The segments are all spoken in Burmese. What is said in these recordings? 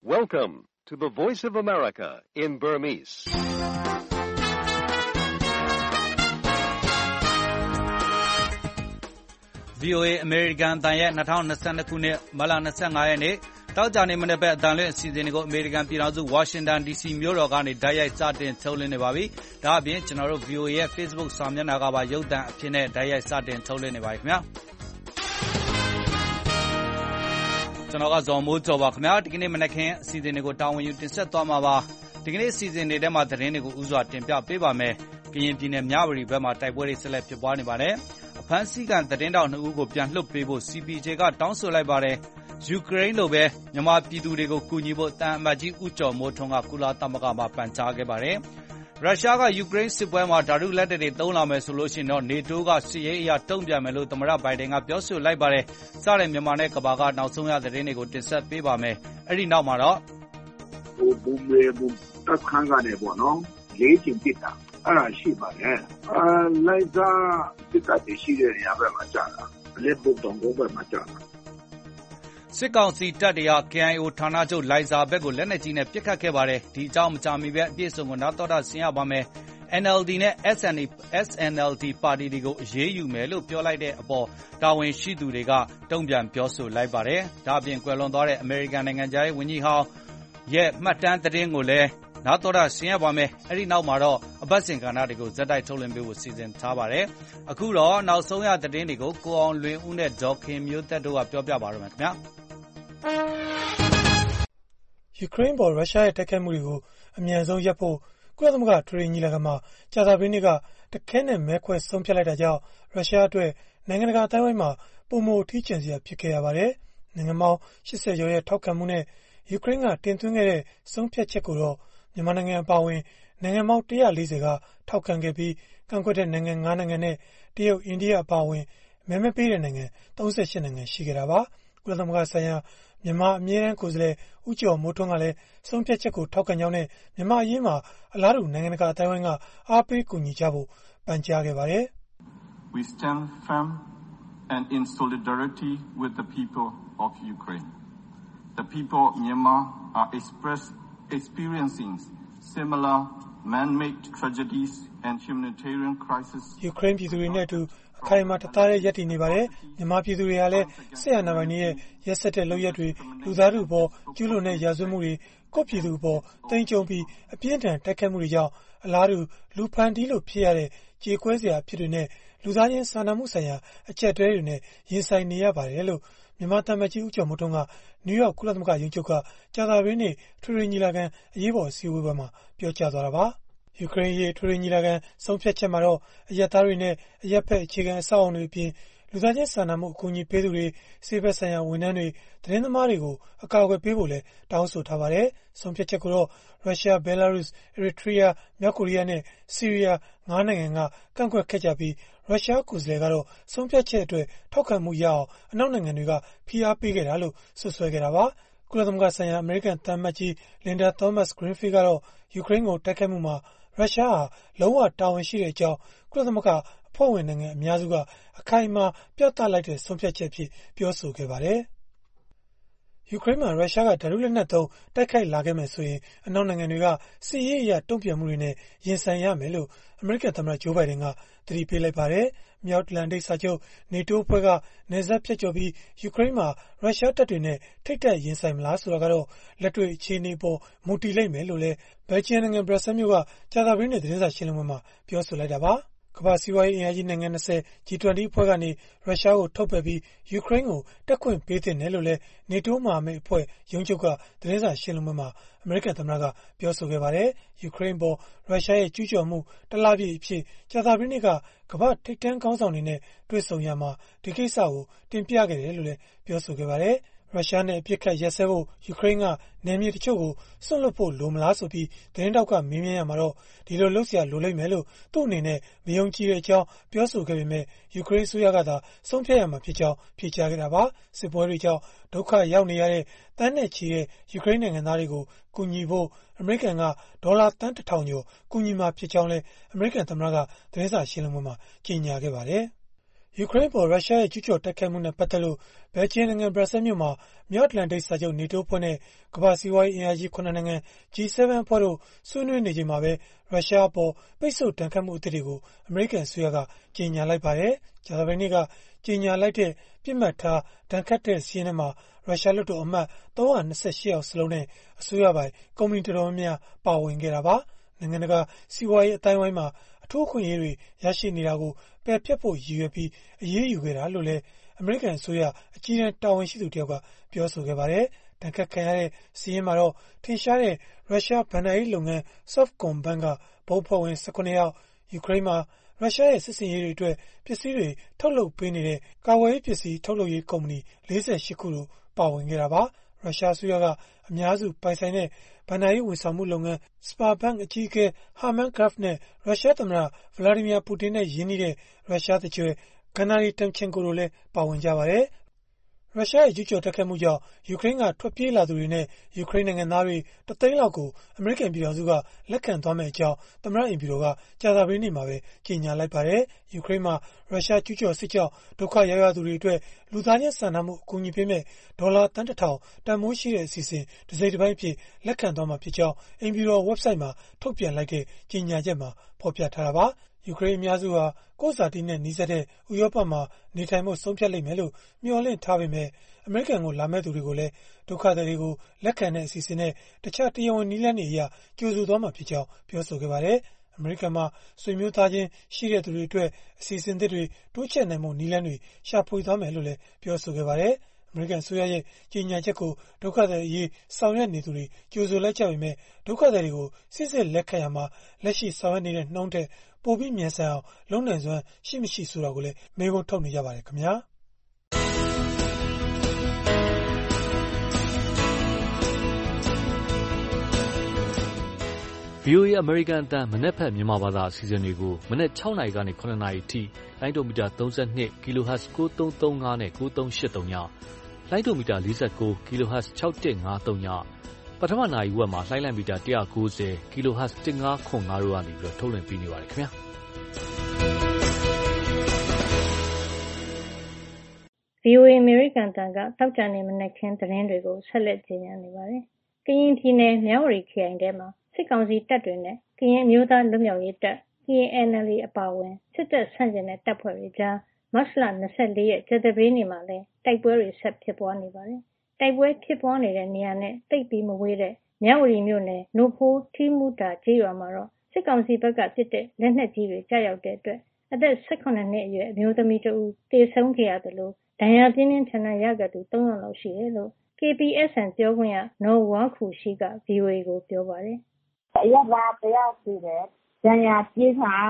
Welcome to the Voice of America in Burmese. VOA American တန်ရဲ့2022ခုနှစ်မတ်လ25ရက်နေ့တောက်ကြနေမနေ့ပဲအတန်လွင့်အစီအစဉ်တွေကို American ပြည်ထောင်စု Washington DC မြို့တော်ကနေတိုက်ရိုက်စတင်ထုတ်လွှင့်နေပါပြီ။ဒါအပြင်ကျွန်တော်တို့ VOA ရဲ့ Facebook စာမျက်နှာကပါရုပ်သံအဖြစ်နဲ့တိုက်ရိုက်စတင်ထုတ်လွှင့်နေပါပြီခင်ဗျာ။ကျွန်တော်ကဇော်မိုးကျော်ပါခင်ဗျာ။ဒီကနေ့မနက်ခင်းအစီအစဉ်တွေကိုတာဝန်ယူတင်ဆက်သွားမှာပါ။ဒီကနေ့အစီအစဉ်တွေထဲမှာသတင်းတွေကိုဥစွာတင်ပြပေးပါမယ်။ကရင်ပြည်နယ်မြဝတီဘက်မှာတိုက်ပွဲတွေဆက်လက်ဖြစ်ပွားနေပါတယ်။အဖမ်းဆီးခံသတင်းတောက်2ဦးကိုပြန်လွှတ်ပေးဖို့ CPJ ကတောင်းဆိုလိုက်ပါတယ်။ယူကရိန်းလိုပဲမြန်မာပြည်သူတွေကိုကူညီဖို့တန်အမတ်ကြီးဦးကျော်မိုးထွန်းကကုလသမဂ္ဂမှာပန်ကြားခဲ့ပါတယ်။ရုရှားကယူကရိန်းစစ်ပွဲမှာဓာတုလက်နက်တွေသုံးလာမယ်ဆိုလို့ရှိရင်တော့ NATO ကစစ်ရေးအရတုံ့ပြန်မယ်လို့သမ္မတဘိုင်ဒန်ကပြောဆိုလိုက်ပါတယ်။စတဲ့မြန်မာနဲ့ကမ္ဘာကနောက်ဆုံးရသတင်းတွေကိုတင်ဆက်ပေးပါမယ်။အဲ့ဒီနောက်မှာတော့ဘူမေဘူတက်ခန်းကနေပေါ့နော်လေးချင်ပစ်တာအဲ့ဒါရှိပါတယ်လိုက်စားစစ်တပ်ရှိတဲ့နေရာဘက်မှာကြာတာလက်ပုတ်တောင်ဘက်မှာကြာတာစစ်ကောင်စီတပ်တွေက KIO ဌာနချုပ်လိုင်ဇာဘက်ကိုလက်နက်ကြီးနဲ့ပစ်ခတ်ခဲ့ပါတယ်ဒီအကြောင်းမကြာမီပဲအပြည့်အစုံကိုနောက်တော့ဆင်ရပါမယ် NLD နဲ့ SNLD ပါတီတွေကိုအရေးယူမယ်လို့ပြောလိုက်တဲ့အပေါ်တာဝန်ရှိသူတွေကတုံ့ပြန်ပြောဆိုလိုက်ပါတယ်ဒါအပြင်ကွယ်လွန်သွားတဲ့ American နိုင်ငံသားရဲ့ဝန်ကြီးဟောင်းရဲ့မှတ်တမ်းသတင်းကိုလည်းနောက်တော့ဆင်ရပါမယ်အဲ့ဒီနောက်မှာတော့အပတ်စဉ်ကဏ္ဍတွေကိုဇက်တိုက်ထုတ်လွှင့်ပေးဖို့စီစဉ်ထားပါတယ်အခုတော့နောက်ဆုံးရသတင်းတွေကိုကိုအောင်လွင်ဦးနဲ့ဒေါ်ခင်မျိုးသက်တို့ကပြောပြပါရမယ်ခင်ဗျာယူကရိန်းပေါ်ရုရှားရဲ့တိုက်ခိုက်မှုတွေကိုအမြန်ဆုံးရပ်ဖို့ကုလသမဂ္ဂထွေထွေညီလာခံမှာကြာသပတေးနေ့ကတခဲနဲ့မဲခွဲဆုံးဖြတ်လိုက်တာကြောင့်ရုရှားအတွက်နိုင်ငံတကာအတိုင်းအဝိုင်းမှာပုံမထီးကျန်စရာဖြစ်ခဲ့ရပါတယ်နိုင်ငံပေါင်း80ကျော်ရဲ့ထောက်ခံမှုနဲ့ယူကရိန်းကတင်သွင်းခဲ့တဲ့ဆုံးဖြတ်ချက်ကိုတော့မြန်မာနိုင်ငံအပါအဝင်နိုင်ငံပေါင်း140ကထောက်ခံခဲ့ပြီးကန့်ကွက်တဲ့နိုင်ငံ9နိုင်ငံနဲ့တရုတ်အိန္ဒိယအပါအဝင်မဲမပေးတဲ့နိုင်ငံ38နိုင်ငံရှိခဲ့တာပါကုလသမဂ္ဂဆိုင်ရာမြန်မာအမြဲတမ်းကိုယ်စားလှယ်ဦးကျော်မိုးထွန်းကလည်းဆုံးဖြတ်ချက်ကိုထောက်ခံကြောင်းနဲ့မြန်မာအရေးမှာအလားတူနိုင်ငံတကာအတိုင်းအဝိုင်းကအားပေးကူညီကြဖို့ပန်ကြားခဲ့ပါတယ်။ We stand firm and in solidarity with the people of Ukraine. The people of Myanmar are experiencing similar man-made tragedies and humanitarian crises. ယူကရိန်းပြည်သူတွေနဲ့အတူအခိုင်အမာတသားတည်းရပ်တည်နေပါတယ်မြန်မာပြည်သူတွေကလည်းဆက်အာဏာပိုင်တွေရဲ့ရက်စက်တဲ့လုပ်ရက်တွေလူသားထုပေါ်ကျူးလွန်တဲ့ရာဇဝတ်မှုတွေကိုပြည်သူပေါ်တင်ကြုံပြီးအပြင်းထန်တိုက်ခိုက်မှုတွေကြောင့်အလားတူလူဖန်တီးလို့ဖြစ်ရတဲ့ကြေကွဲစရာအဖြစ်တွေနဲ့လူသားချင်းစာနာမှုဆိုင်ရာအချက်တွေနဲ့ရင်ဆိုင်နေရပါတယ်လို့မြန်မာတမန်ကြီးဦးကျော်မိုးထွန်းကနယူးယောက်ကုလသမဂ္ဂရုံးချုပ်ကကြာသပတေးနေ့ထွေထွေညီလာခံအရေးပေါ်အစည်းအဝေးပွဲမှာပြောကြားသွားတာပါယူကရိန်းရဲ့ထွေထွေညီလာခံဆုံးဖြတ်ချက်မှာတော့အရပ်သားတွေနဲ့အရပ်ဖက်အခြေခံအဆောက်အအုံတွေအပြင်လူသားချင်းစာနာမှုအကူအညီပေးသူတွေစေဘက်ဆိုင်ရာဝန်ထမ်းတွေသတင်းသမားတွေကိုအကာအကွယ်ပေးဖို့လည်းတောင်းဆိုထားပါတယ်ဆုံးဖြတ်ချက်ကိုတော့ရုရှားဘဲလာရုစ်အီရီထရီးယားမြောက်ကိုရီးယားနဲ့ဆီးရီးယား9နိုင်ငံကကန့်ကွက်ခဲ့ကြပြီးရုရှားကိုယ်စားလှယ်ကတော့ဆုံးဖြတ်ချက်အတွက်ထောက်ခံမှုရအောင်အနောက်နိုင်ငံတွေကဖိအားပေးခဲ့တာလို့ဆွဆွဲခဲ့တာပါကုလသမဂ္ဂဆိုင်ရာအမေရိကန်သံအမတ်ကြီးလင်ဒါသောမတ်ဂရင်းဖီးကတော့ယူကရိန်းကိုတိုက်ခိုက်မှုမှာရုရှားဟာလုံးဝတာဝန်ရှိတဲ့အကြောင်းကုလသမဂ္ဂအဖွဲ့ဝင်နိုင်ငံအများစုကအခိုင်အမာပြသလိုက်တဲ့ဆုံးဖြတ်ချက်အဖြစ်ပြောဆိုခဲ့ပါတယ်ယူကရိန်းမှာရုရှားကဓာတုလက်နက်သုံးတိုက်ခိုက်လာခဲ့မယ်ဆိုရင်အနောက်နိုင်ငံတွေကစစ်ရေးအရတုံ့ပြန်မှုတွေနဲ့ရင်ဆိုင်ရမယ်လို့အမေရိကန်သမ္မတဂျိုးဘိုင်ဒန်ကသတိပေးလိုက်ပါတယ်။မြောက်အတ္တလန်တိတ်စာချုပ် NATO အဖွဲ့ကနယ်စပ်ဖြတ်ကျော်ပြီးယူကရိန်းမှာရုရှားတပ်တွေနဲ့ထိပ်တိုက်ရင်ဆိုင်မလားဆိုတာကတော့လက်တွေ့အခြေအနေပေါ်မူတည်လိမ့်မယ်လို့လည်းဘယ်လ်ဂျီယံနိုင်ငံဘရပ်ဆဲမြို့ကကြာသပတေးနေ့သတင်းစာရှင်းလင်းပွဲမှာပြောဆိုလိုက်တာပါ။ကမ္ဘာစီးပွားရေးအင်အားကြီးနိုင်ငံ20 G20 အဖွဲ့ကနေရုရှားကိုထုတ်ပယ်ပြီးယူကရိန်းကိုတက်ခွင့်ပေးသင့်တယ်လို့လည်း NATO မဟာမိတ်အဖွဲ့ရုံးချုပ်ကသတင်းစာရှင်းလင်းပွဲမှာအမေရိကန်သမ္မတကပြောဆိုခဲ့ပါတယ်။ယူကရိန်းပေါ်ရုရှားရဲ့ကျူးကျော်မှုတလပြည့်အဖြစ်ကြာသပတေးနေ့ကကမ္ဘာထိပ်တန်းခေါင်းဆောင်တွေနဲ့တွေ့ဆုံရမှာဒီကိစ္စကိုတင်ပြခဲ့တယ်လို့လည်းပြောဆိုခဲ့ပါတယ်။ရုရှားနဲ့အပြစ်ခတ်ရက်စဲဖို့ယူကရိန်းကနယ်မြေတချို့ကိုစွန့်လွတ်ဖို့လိုမလားဆိုပြီးသတင်းတောက်ကမေးမြန်းရမှာတော့ဒီလိုလုပ်เสียလိုလိမ့်မယ်လို့သူ့အနေနဲ့မယုံကြည်တဲ့အကြောင်းပြောဆိုခဲ့ပေမဲ့ယူကရိန်းအစိုးရကသာဆုံးဖြတ်ရမှာဖြစ်ကြောင်းဖြေကြားခဲ့တာပါစစ်ပွဲတွေကြောင့်ဒုက္ခရောက်နေရတဲ့တန်းနဲ့ချီတဲ့ယူကရိန်းနိုင်ငံသားတွေကိုကူညီဖို့အမေရိကန်ကဒေါ်လာတန်း1000ကျော်ကူညီမှာဖြစ်ကြောင်းလည်းအမေရိကန်သမ္မတကသတင်းစာရှင်းလင်းပွဲမှာကြေညာခဲ့ပါတယ်ယူကရိန်းပေါ်ရုရှားရဲ့ကျူးကျော်တိုက်ခိုက်မှုနဲ့ပတ်သက်လို့ဘယ်လ်ဂျီယံနိုင်ငံဘရပ်ဆဲမြို့မှာမြောက်အတ္တလန်တိတ်စာချုပ် NATO အဖွဲ့နဲ့ကမ္ဘာ့စီးပွားရေးအင်အားကြီး 9 နိုင်ငံ G7 အဖွဲ့တို့ဆွေးနွေးနေချိန်မှာပဲရုရှားအပေါ်ပိတ်ဆို့ဒဏ်ခတ်မှုအသစ်တွေကိုအမေရိကန်အစိုးရကကြေညာလိုက်ပါတယ်။ကြာသပတေးနေ့ကကြေညာလိုက်တဲ့ပြစ်မှတ်ထားဒဏ်ခတ်တဲ့စီးရင်ထဲမှာရုရှားလွှတ်တော်အမတ်328ယောက်စလုံးနဲ့အစိုးရပိုင်ကုမ္ပဏီတော်တော်များများပါဝင်ခဲ့တာပါ။နိုင်ငံတကာစီးပွားရေးအတိုင်းအဝိုင်းမှာအထူးအခွင့်အရေးတွေရရှိနေတာကိုပယ်ဖျက်ဖို့ရည်ရွယ်ပြီးအရေးယူခဲ့တာလို့လည်းအမေရိကန်အစိုးရအကြီးတန်းတာဝန်ရှိသူတယောက်ကပြောဆိုခဲ့ပါတယ်။ဒဏ်ခတ်ခံရတဲ့စီးရင်မှာတော့ထင်ရှားတဲ့ရုရှားဘဏ္ဍာရေးလုပ်ငန်း Sovcombank ကဘုတ်ဖွဲ့ဝင်19ယောက်ယူကရိန်းမှာရုရှားရဲ့စစ်စင်ရေးတွေအတွက်ပစ္စည်းတွေထုတ်လုပ်ပေးနေတဲ့ကာကွယ်ရေးပစ္စည်းထုတ်လုပ်ရေးကုမ္ပဏီ48ခုတို့ပါဝင်ခဲ့တာပါ။ရုရှားအစိုးရကအများစုပိုင်ဆိုင်တဲ့ဘဏ္ဍာရေးဝန်ဆောင်မှုလုပ်ငန်း Sberbank အကြီးအကဲ Herman Gref နဲ့ရုရှားသမ္မတ Vladimir Putin နဲ့ရင်းနှီးတဲ့ရုရှားသူကြွယ် Gennady Timchenko တို့လည်းပါဝင်ကြပါတယ်။ ရုရှားရဲ့ကျူးကျော်တိုက်ခိုက်မှုကြောင့်ယူကရိန်းကထွက်ပြေးလာသူတွေနဲ့ယူကရိန်းနိုင်ငံသားတွေ1သိန်းလောက်ကိုအမေရိကန်ပြည်ထောင်စုကလက်ခံသွားမယ့်အကြောင်းသမ္မတအိမ်ဖြူတော်ကကြာသပတေးနေ့မှာပဲကြေညာလိုက်ပါတယ်။ယူကရိန်းမှာရုရှားကျူးကျော်စစ်ကြောင့်ဒုက္ခရောက်ရသူတွေအတွက်လူသားချင်းစာနာမှုအကူအညီပေးမဲ့ဒေါ်လာသန်း1,000တန်ဖိုးရှိတဲ့အစီအစဉ်တစ်စိတ်တစ်ပိုင်းအဖြစ်လက်ခံသွားမှာဖြစ်ကြောင်းအိမ်ဖြူတော် website မှာထုတ်ပြန်လိုက်တဲ့ကြေညာချက်မှာဖော်ပြထားတာပါ။ယူကရိန်းအများစုဟာကိုယ့်ဇာတိနဲ့နီးစပ်တဲ့ဥရောပမှာနေထိုင်ဖို့ဆုံးဖြတ်လိမ့်မယ်လို့မျှော်လင့်ထားပေမဲ့အမေရိကန်ကိုလာမဲ့သူတွေကိုလည်းဒုက္ခသည်တွေကိုလက်ခံတဲ့အစီအစဉ်နဲ့တခြားတရားဝင်နည်းလမ်းတွေအရကြိုဆိုသွားမှာဖြစ်ကြောင်းပြောဆိုခဲ့ပါတယ်။အမေရိကန်မှာဆွေမျိုးသားချင်းရှိတဲ့သူတွေအတွက်အစီအစဉ်တွေတိုးချဲ့နိုင်မှုနည်းလမ်းတွေရှာဖွေသွားမယ်လို့လည်းပြောဆိုခဲ့ပါတယ်။အမေရိကန်အစိုးရရဲ့ကြေညာချက်ကိုဒုက္ခသည်အရေးဆောင်ရွက်နေသူတွေကြိုဆိုလိုက်ကြပေမဲ့ဒုက္ခသည်တွေကိုစစ်စစ်လက်ခံရမှာလက်ရှိဆောင်ရွက်နေတဲ့နှုန်းထက်ပိုပြီးမြန်ဆန်အောင်လုပ်နိုင်စွမ်းရှိမရှိဆိုတာကိုလည်းမေးခွန်းထုတ်နေကြပါတယ်ခင်ဗျာ။ VOA အမေရိကန်အသံမနက်ဖြန်မြန်မာဘာသာအစီအစဉ်တွေကိုမနက်6နာရီကနေ9နာရီအထိလိုင်းဒိုမီတာ32 kHz 9335နဲ့9383ညလိုင်းဒိုမီတာ49 kHz 6153ညပထမနာရီဝက်မှာလိုင်းလံမီတာ190 kHz 1505တို့ကနေပြီးထုတ်လွှင့်ပေးနေပါတယ်ခင်ဗျာ VOA အမေရိကန်အသံကတောက်ကြနေမနက်ခင်းသတင်းတွေကိုဆက်လက်ကြေညာနေပါတယ်။ကရင်ပြည်နယ်မြဝတီခရိုင်ထဲမှာစစ်ကောင်စီတပ်တွေနဲ့ကရင်မျိုးသားလွတ်မြောက်ရေးတပ် KNLA အပါအဝင်စစ်တပ်ဆန့်ကျင်တဲ့တပ်ဖွဲ့တွေကြားမတ်လ24ရက်ကြာသပတေးနေ့မှာလည်းတိုက်ပွဲတွေဆက်ဖြစ်ပွားနေပါတယ်။တိုက်ပွဲဖြစ်ပွားနေတဲ့နေရာနဲ့တိတ်ပြီးမဝေးတဲ့မြဝတီမြို့နယ်နို့ဖိုးထီးမူတာကျေးရွာမှာတော့စစ်ကောင်စီဘက်ကပစ်တဲ့လက်နက်ကြီးတွေကြားရောက်တဲ့အတွက်အသက်18နှစ်အရွယ်အမျိုးသမီးတဦးသေဆုံးခဲ့ရတယ်လို့ဒဏ်ရာပြင်းပြင်းထန်ထန်ရခဲ့သူ3ယောက်လောက်ရှိတယ်လို့ KPSN ပြောခွင့်ရနော်ဝါခူရှိက VOA ကိုပြောပါတယ်။အရက်သားတယောက်ရှိတယ်။ဒဏ်ရာပြင်းထန်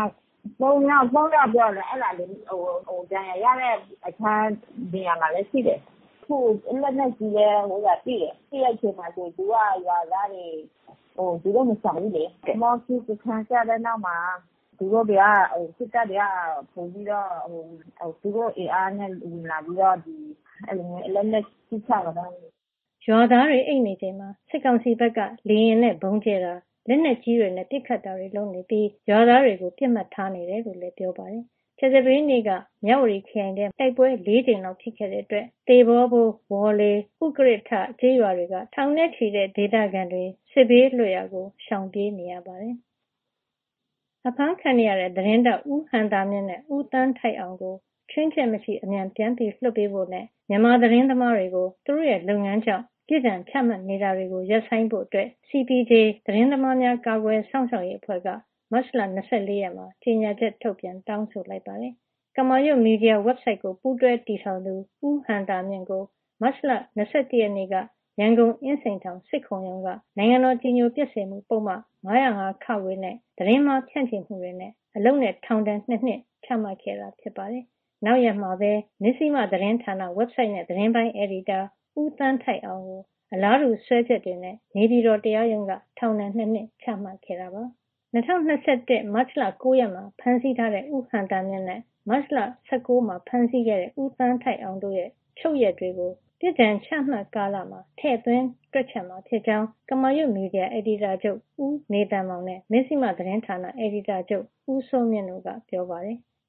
3ယောက်ပြောတယ်အဲ့ဒါလေဒဏ်ရာရတဲ့အခန်းနေရာမှာလည်းရှိတယ်။ခုလက်နဲ့ကြီးလဲပြည့်တဲ့အချိန်မှာသူကရွာသားတွေသူတို့မဆောင်ဘူးလေ။မော်စီစခန်းကျတဲ့နောက်မှာသူတို့ကစစ်တပ်တွေကပုံပြီးတော့သူတို့အင်အားနဲ့ဝင်လာပြီးတော့ဒီအဲ့လိုမျိုးလက်နဲ့ကြီးချတာရွာသားတွေအိတ်နေချိန်မှာစစ်ကောင်စီဘက်ကလေရင်နဲ့ဘုံကျဲတာလက်နက်ကြီးတွေနဲ့ပစ်ခတ်တာတွေလုပ်နေပြီးရွာသားတွေကိုပြစ်မှတ်ထားနေတယ်လို့လည်းပြောပါတယ်။ခြေစပင်းတွေကမြဝတီခရိုင်ထဲတိုက်ပွဲ4ကြိမ်လောက်ဖြစ်ခဲ့တဲ့အတွက်တေဘောဘိုးဝေါ်လေဥကရထကျေးရွာတွေကထောင်နဲ့ချီတဲ့ဒေသခံတွေစစ်ဘေးလွတ်ရာကိုရှောင်ပြေးနေရပါတယ်။အဖမ်းခံရတဲ့သတင်းတောက်ဦးဟန်တာမြင့်နဲ့ဦးတန်းထိုက်အောင်ကိုချွင်းချက်မရှိအမြန်ပြန်ပြီးလွှတ်ပေးဖို့နဲ့မြန်မာသတင်းသမားတွေကိုသူတို့ရဲ့လုပ်ငန်းကြောင့်ပြည်ထံချမှတ်နေတာတွေကိုရပ်ဆိုင်းဖို့အတွက် CPJ သတင်းသမားများကာကွယ်စောင့်ရှောက်ရေးအဖွဲ့ကမတ်လ24ရက်မှာကြေညာချက်ထုတ်ပြန်တောင်းဆိုလိုက်ပါတယ်။ကမာရွတ်မီဒီယာ website ကိုပူးတွဲတည်ထောင်သူဦးဟန်တာမြင့်ကိုမတ်လ21ရက်နေ့ကရန်ကုန်အင်းစိန်ထောင်စစ်ခုံရုံးကနိုင်ငံတော်ကြီးညိုပျက်စေမှုပုံမှန်905ခဝေနဲ့သတင်းမှားဖြန့်ချီမှုတွေနဲ့အလုံနဲ့ထောင်ဒဏ်2နှစ်ချမှတ်ခဲ့တာဖြစ်ပါတယ်။နောက်ရက်မှာပဲမစ္စည်းမသတင်းဌာန website နဲ့သတင်းပိုင်း editor ဦးတန်းထိုက်အောင်ကိုအလားတူဆွဲချက်တွေနဲ့နေပြည်တော်တရားရုံးကထောင်ဒဏ်2နှစ်ချမှတ်ခဲ့တာပါ။2021မတ်လ9ရက်မှာဖမ်းဆီးထားတဲ့ဦးဟန်တာမြင့်နဲ့မတ်လ19မှာဖမ်းဆီးခဲ့တဲ့ဦးတန်းထိုက်အောင်တို့ရဲ့ချုပ်ရက်တွေကိုပြည်ထံချမှတ်ကာလမှာထည့်သွင်းတွက်ချက်မှာဖြစ်ကြောင်းကမာရွတ်မီဒီယာအယ်ဒီတာချုပ်ဦးနေတန်မောင်နဲ့မစ္စည်းမသတင်းဌာနအယ်ဒီတာချုပ်ဦးစိုးမြင့်တို့ကပြောပါတယ်။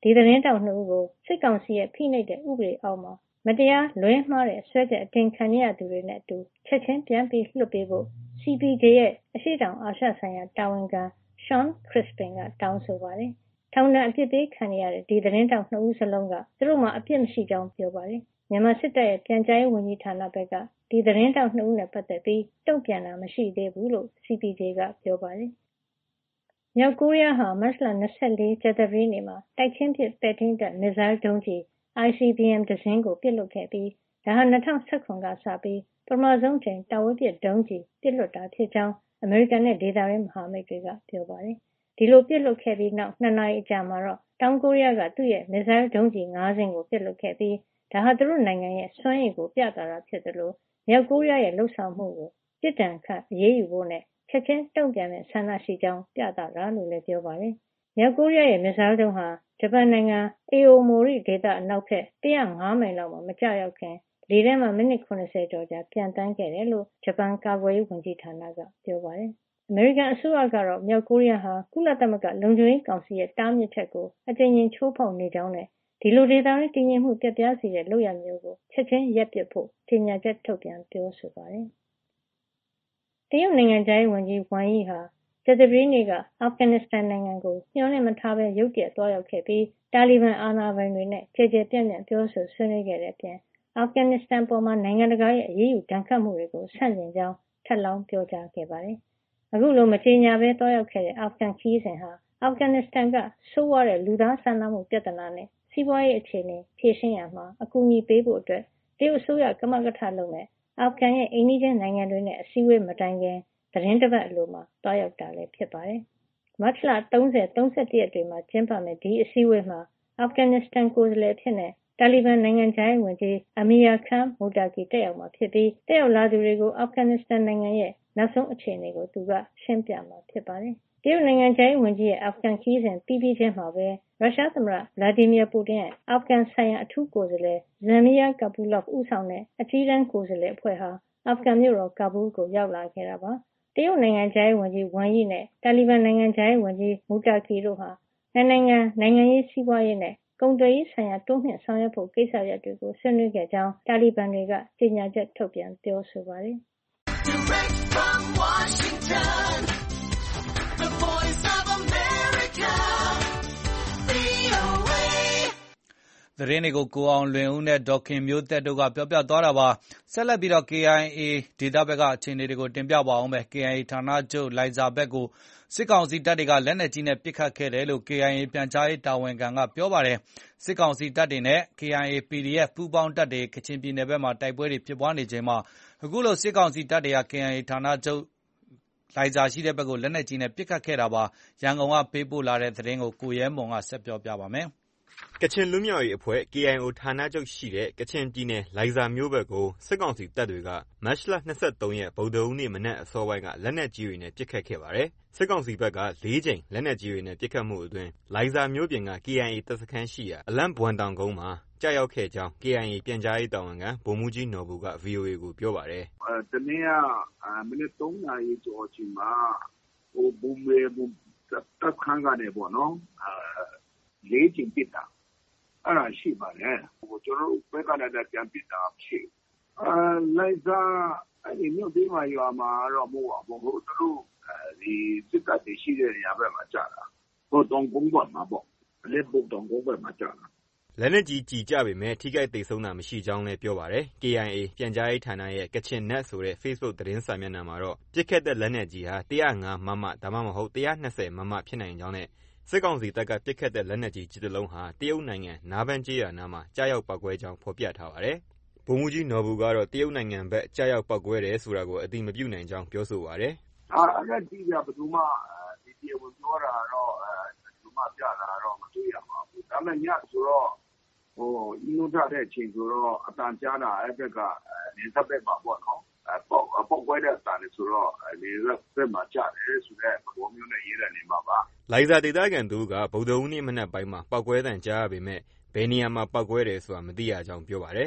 ဒီသတင်းတောက်2ဦးကိုစစ်ကောင်စီရဲ့ဖိနှိပ်တဲ့ဥပဒေအောက်မှာမတရားလွဲမှားတဲ့ဆွဲချက်အတင်ခံရသူတွေနဲ့အတူချက်ချင်းပြန်ပြီးလွှတ်ပေးဖို့ CPJ ရဲ့အရှေ့တောင်အာရှဆိုင်ရာတာဝန်ခံ Sean Crispin ကတောင်းဆိုပါတယ်။ထောင်ဒဏ်အပြစ်ပေးခံရတဲ့ဒီသတင်းတောက်2ဦးစလုံးကသူတို့မှာအပြစ်မရှိကြောင်းပြောပါတယ်။မြန်မာစစ်တပ်ရဲ့ပြန်ကြားရေးဝန်ကြီးဌာနဘက်ကဒီသတင်းတောက်2ဦးနဲ့ပတ်သက်ပြီးတုံ့ပြန်တာမရှိသေးဘူးလို့ CPJ ကပြောပါတယ်။မြောက်ကိုရီးယားဟာမတ်လ24ကြာသပတေးနေ့မှာတိုက်ချင်းပစ်ပဲ့ထိန်းတပ်မစ်ဇိုင်းဒုံးကျည် ICBM တစ်စင်းကိုပစ်လွှတ်ခဲ့ပြီးဒါဟာ2019ကစပြီးပထမဆုံးချိန်တာဝေးပစ်ဒုံးကျည်ပစ်လွှတ်တာဖြစ်ကြောင်းအမေရိကန်နဲ့ဒေသတွင်းမဟာမိတ်တွေကပြောပါတယ်။ဒီလိုပစ်လွှတ်ခဲ့ပြီးနောက်2နာရီအကြာမှာတော့တောင်ကိုရီးယားကသူ့ရဲ့မစ်ဇိုင်းဒုံးကျည်5စင်းကိုပစ်လွှတ်ခဲ့ပြီးဒါဟာသူတို့နိုင်ငံရဲ့စွမ်းရည်ကိုပြသတာဖြစ်တယ်လို့မြောက်ကိုရီးယားရဲ့လှုပ်ဆောင်မှုကိုပြစ်ဒဏ်ခတ်အရေးယူဖို့နဲ့ချက်ချင်းတုံ့ပြန်တဲ့ဆန္ဒရှိကြောင်းပြသတာလို့လည်းပြောပါတယ်။မြောက်ကိုရီးယားရဲ့မစ်ဇိုင်းဒုံးဟာဂျပန်နိုင်ငံအေအိုမိုရီဒေသအနောက်ဘက်105မိုင်လောက်မှာမကျရောက်ခင်လေထဲမှာမိနစ်80ကျော်ကြာပြန်တန်းခဲ့တယ်လို့ဂျပန်ကာကွယ်ရေးဝန်ကြီးဌာနကပြောပါတယ်။အမေရိကန်အစိုးရကတော့မြောက်ကိုရီးယားဟာကုလသမဂ္ဂလုံခြုံရေးကောင်စီရဲ့တားမြစ်ချက်ကိုအကြိမ်ကြိမ်ချိုးဖောက်နေကြောင်းနဲ့ဒီလိုဒေသတွင်းတည်ငြိမ်မှုပြတ်ပြားစေတဲ့လုပ်ရမျိုးကိုချက်ချင်းရပ်ပစ်ဖို့ကြေညာချက်ထုတ်ပြန်ပြောဆိုပါတယ်။တရုတ်နိုင်ငံသားဝန်ကြီးဝမ်ယီဟာကြာသပတေးနေ့ကအာဖဂန်နစ္စတန်နိုင်ငံကိုညှို့နှင့်မထားဘဲရုတ်တရက်သွားရောက်ခဲ့ပြီးတာလီဘန်အာဏာပိုင်တွေနဲ့ကြေကြေပြန့်ပြန့်ပြောဆိုဆွေးနွေးခဲ့တဲ့အပြင်အာဖဂန်နစ္စတန်ပေါ်မှာနိုင်ငံတကာရဲ့အရေးယူဒဏ်ခတ်မှုတွေကိုဆန့်ကျင်ကြောင်းထပ်လောင်းပြောကြားခဲ့ပါတယ်။အခုလိုမကြေညာဘဲသွားရောက်ခဲ့တဲ့အာဖဂန်ခီးစဉ်ဟာအာဖဂန်နစ္စတန်ကဆိုးဝါးတဲ့လူသားစာနာမှုပြဿနာနဲ့စီးပွားရေးအခြေအနေဖြေရှင်းရမှာအကူအညီပေးဖို့အတွက်တရုတ်အစိုးရကမကထလုပ်မဲ့အာဖဂန်ရဲ့အိမ်နီးချင်းနိုင်ငံတွေနဲ့အစည်းအဝေးမတိုင်ခင်သတင်းတစ်ပတ်အလိုမှာတွားရောက်တာလည်းဖြစ်ပါတယ်။မတ်လ30-31ရက်တွေမှာကျင်းပမယ့်ဒီအစည်းအဝေးမှာအာဖဂန်နစ္စတန်ကိုယ်စားလှယ်ဖြစ်တဲ့တာလီဘန်နိုင်ငံခြားရေးဝန်ကြီးအမီယာခန်မိုတာကီတက်ရောက်မှာဖြစ်ပြီးတက်ရောက်လာသူတွေကိုအာဖဂန်နစ္စတန်နိုင်ငံရဲ့နောက်ဆုံးအခြေအနေကိုသူကရှင်းပြမှာဖြစ်ပါတယ်။တရုတ်နိုင်ငံခြားရေးဝန်ကြီးရဲ့အာဖဂန်ခီးစဉ်ပြီးပြီးချင်းမှာပဲရုရှားသမ္မတဗလာဒီမီယာပူတင်ရဲ့အာဖဂန်ဆိုင်ရာအထူးကိုယ်စားလှယ်ဇမ်မီယာကာပူလော့ဦးဆောင်တဲ့အကြီးတန်းကိုယ်စားလှယ်အဖွဲ့ဟာအာဖဂန်မြို့တော်ကာဘူးကိုရောက်လာခဲ့တာပါ။တရုတ်နိုင်ငံခြားရေးဝန်ကြီးဝမ်ယီနဲ့တာလီဘန်နိုင်ငံခြားရေးဝန်ကြီးမူတာကီတို့ဟာနိုင်ငံရေးစီးပွားရေးနဲ့ကုန်သွယ်ရေးဆိုင်ရာတိုးမြှင့်ဆောင်ရွက်ဖို့ကိစ္စရပ်တွေကိုဆွေးနွေးခဲ့ကြောင်းတာလီဘန်တွေကကြေညာချက်ထုတ်ပြန်ပြောဆိုပါတယ်။သတင်းတွေကိုကိုအောင်လွင်ဦးနဲ့ဒေါ်ခင်မျိုးသက်တို့ကပြောပြသွားတာပါဆက်လက်ပြီးတော့ KIA ဒေသဘက်ကအခြေအနေတွေကိုတင်ပြပါအောင်မယ် KIA ဌာနချုပ်လိုင်ဇာဘက်ကိုစစ်ကောင်စီတပ်တွေကလက်နက်ကြီးနဲ့ပစ်ခတ်ခဲ့တယ်လို့ KIA ပြန်ကြားရေးတာဝန်ခံကပြောပါတယ်စစ်ကောင်စီတပ်တွေနဲ့ KIA PDF ပူးပေါင်းတပ်တွေကချင်ပြည်နယ်ဘက်မှာတိုက်ပွဲတွေဖြစ်ပွားနေချိန်မှာအခုလိုစစ်ကောင်စီတပ်တွေက KIA ဌာနချုပ်လိုင်ဇာရှိတဲ့ဘက်ကိုလက်နက်ကြီးနဲ့ပစ်ခတ်ခဲ့တာပါရန်ကုန်ကပေးပို့လာတဲ့သတင်းကိုကိုရဲမွန်ကဆက်ပြောပြပါမယ်ကချင်လွတ်မြောက်ရေးအဖွဲ့ KIO ဌာနချုပ်ရှိတဲ့ကချင်ပြည်နယ်လိုင်ဇာမြို့ဘက်ကိုစစ်ကောင်စီတပ်တွေကမတ်လ23ရက်ဗုဒ္ဓဟူးနေ့မနက်အစောပိုင်းကလက်နက်ကြီးတွေနဲ့ပစ်ခတ်ခဲ့ပါတယ်။စစ်ကောင်စီဘက်က4ကြိမ်လက်နက်ကြီးတွေနဲ့ပစ်ခတ်မှုအတွင်းလိုင်ဇာမြို့ပြင်က KIA တပ်စခန်းရှိရာအလန့်ဘွမ်တောင်ကုန်းမှာကြားရောက်ခဲ့ကြောင်း KIA ပြန်ကြားရေးတာဝန်ခံဗိုလ်မှူးကြီးနော်ဘူက VOA ကိုပြောပါတယ်။တနေ့ကမနက်3နာရီကျော်အချိန်မှာဘုံမေတပ်ခန်းကနေပေါ့နော်4ကြိမ်ပစ်တာအဲ့ဒါရှိပါတယ်ကျွန်တော်တို့ဘက်ကလည်းပြန်ပစ်တာဖြစ်လိုက်စားအဲ့ဒီမြို့သေးမှာရွာမှာတော့မဟုတ်ပါဘူးသူတို့ဒီစစ်တပ်တွေရှိတဲ့နေရာဘက်မှာကြာတာဟိုတောင်ကုန်းဘက်မှာပေါ့လက်ဘုတ်တောင်ကုန်းဘက်မှာကြာတာလက်နက်ကြီးကြပေမဲ့ထိခိုက်သိမ်းဆုံးတာမရှိကြောင်းလည်းပြောပါတယ် KIA ပြန်ကြားရေးဌာနရဲ့ကချင်နက်ဆိုတဲ့ Facebook သတင်းစာမျက်နှာမှာတော့ပစ်ခတ်တဲ့လက်နက်ကြီးဟာ105မမဒါမှမဟုတ်120မမဖြစ်နိုင်ကြောင်းနဲ့စစ်ကောင်စီတပ်ကပစ်ခတ်တဲ့လက်နက်ကြီးကြီးတစ်လုံးဟာတရုတ်နိုင်ငံနားဘန်းကျေးရွာနားမှာကြားရောက်ပောက်ကွဲကြောင်းဖော်ပြထားပါတယ်။ဗိုလ်မှူးကြီးနော်ဘူကတော့တရုတ်နိုင်ငံဘက်ကြားရောက်ပောက်ကွဲတယ်ဆိုတာကိုအတိမပြုနိုင်ကြောင်းပြောဆိုပါတယ်။အဲ့ဒါဒီကဘယ်သူမှဒီပြေဝင်ပြောတာတော့ဘယ်သူမှပြတာတော့မတွေ့ရပါဘူး။ဒါပေမဲ့ညဆိုတော့အင်းတို့ထားတဲ့အချိန်ဆိုတော့အတန်ကြားတာအဲ့ဘက်ကနေသက်ဘက်မှာပေါ့နော်။ပောက်ကွဲတဲ့အတန်တွေဆိုတော့လေဘက်မှာကြားတယ်ဆိုတဲ့ဘောမျိုးနဲ့ရေးတယ်နေမှာပါလိုင်ဇာဒေသခံတို့ကဗုဒ္ဓဟူးနေ့မနက်ပိုင်းမှာပောက်ကွဲတံကြားရပေမဲ့ဘယ်နေရာမှာပောက်ကွဲတယ်ဆိုတာမသိရကြောင်းပြောပါတယ်။တ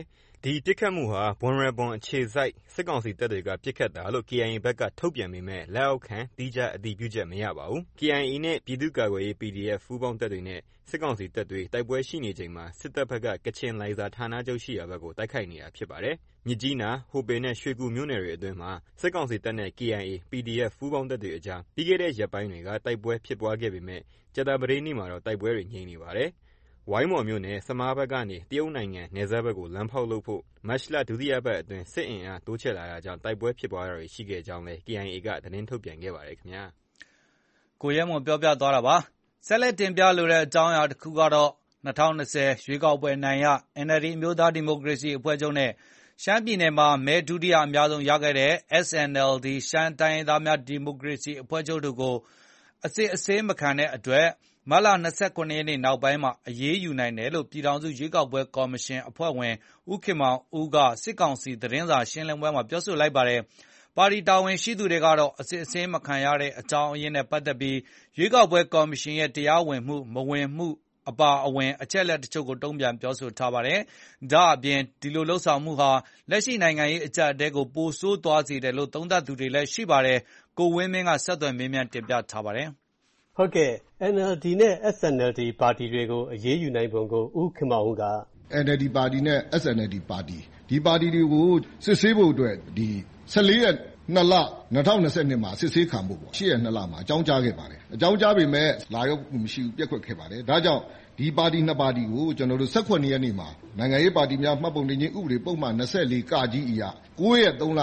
ဒီပစ်ခတ်မှုဟာ ဘွမ်ရဲဘွမ်အခြေစိုက်စစ်ကောင်စီတပ်တွေကပစ်ခတ်တာလို့ KIA ဘက်ကထုတ်ပြန်ပေမဲ့လက်အောက်ခံသီးခြားအတည်ပြုချက်မရပါဘူး။ KIA နဲ့ပြည်သူ့ကာကွယ်ရေး PDF ပူးပေါင်းတပ်တွေနဲ့စစ်ကောင်စီတပ်တွေတိုက်ပွဲရှိနေချိန်မှာစစ်တပ်ဘက်ကကချင်လိုင်ဇာဌာနချုပ်ရှိရာဘက်ကိုတိုက်ခိုက်နေတာဖြစ်ပါတယ်။မြစ်ကြီးနား၊ဟိုပင်နဲ့ရွှေကူမြို့နယ်တွေအတွင်းမှာစစ်ကောင်စီတပ်နဲ့ KIA, PDF ပူးပေါင်းတပ်တွေအကြားပြီးခဲ့တဲ့ရက်ပိုင်းတွေကတိုက်ပွဲဖြစ်ပွားခဲ့ပေမဲ့ကြာသပတေးနေ့မှာတော့တိုက်ပွဲတွေငြိမ်နေပါတယ်။ဝိုင်းမော်မြို့နယ်ဆမားဘက်ကနေတရုတ်နိုင်ငံနယ်စပ်ဘက်ကိုလမ်းဖောက်လုပ်ဖို့မတ်လဒုတိယပတ်အတွင်းစစ်အင်အားတိုးချဲ့လာတာကြောင့်တိုက်ပွဲဖြစ်ပွားတာတွေရှိခဲ့ကြောင်းလည်း KIA ကသတင်းထုတ်ပြန်ခဲ့ပါတယ်ခင်ဗျာ။ကိုရဲမွန်ပြောပြသွားတာပါ။ဆက်လက်တင်ပြလိုတဲ့အကြောင်းအရာတစ်ခုကတော့2020ရွေးကောက်ပွဲနိုင်ရ NLD အမျိုးသားဒီမိုကရေစီအဖွဲ့ချုပ်နဲ့ရှမ်းပြည်နယ်မှာမဲဒုတိယအများဆုံးရခဲ့တဲ့ SNLD ရှမ်းတိုင်းရင်းသားများဒီမိုကရေစီအဖွဲ့ချုပ်တို့ကိုအစစ်အဆေးမခံတဲ့အတွက်မတ်လ29ရက်နေ့နောက်ပိုင်းမှာအရေးယူနိုင်တယ်လို့ပြည်ထောင်စုရွေးကောက်ပွဲကော်မရှင်အဖွဲ့ဝင်ဦးခင်မောင်ဦးကစစ်ကောင်စီသတင်းစာရှင်းလင်းပွဲမှာပြောဆိုလိုက်ပါတယ်။ပါတီတာဝန်ရှိသူတွေကတော့အစစ်အဆေးမခံရတဲ့အကြောင်းအရင်းနဲ့ပတ်သက်ပြီးရွေးကောက်ပွဲကော်မရှင်ရဲ့တရားဝင်မှုမဝင်မှုအပါအဝင်အချက်လက်တချို့ကိုတုံ့ပြန်ပြောဆိုထားပါတယ်။ဒါအပြင်ဒီလိုလှုပ်ဆောင်မှုဟာလက်ရှိနိုင်ငံရေးအကျပ်အတည်းကိုပိုဆိုးသွားစေတယ်လို့သုံးသပ်သူတွေလည်းရှိပါတယ်။ကိုဝင်းမင်းကဆက်သွယ်မေးမြန်းတင်ပြထားပါတယ်။ဟုတ်ကဲ့ NLD နဲ့ SNLD ပါတီတွေကိုအရေးယူနိုင်ပုံကိုဦးခင်မောင်ဦးက NLD ပါတီနဲ့ SNLD ပါတီဒီပါတီတွေကိုစစ်ဆေးဖို့အတွက်ဒီ14ရက်2လ2022မှာစစ်ဆေးခံဖို့ပေါ့8ရက်2လမှာအကြောင်းကြားခဲ့ပါတယ်အကြောင်းကြားပေမဲ့လာရောက်မှုမရှိဘူးပြက်ကွက်ခဲ့ပါတယ်ဒါကြောင့်ဒီပါတီနှစ်ပါတီကိုကျွန်တော်တို့18ရက်နေ့မှာနိုင်ငံရေးပါတီများမှတ်ပုံတင်ခြင်းဥပဒေပုံမှန်24ကကြီးအရာ9ရက်3လ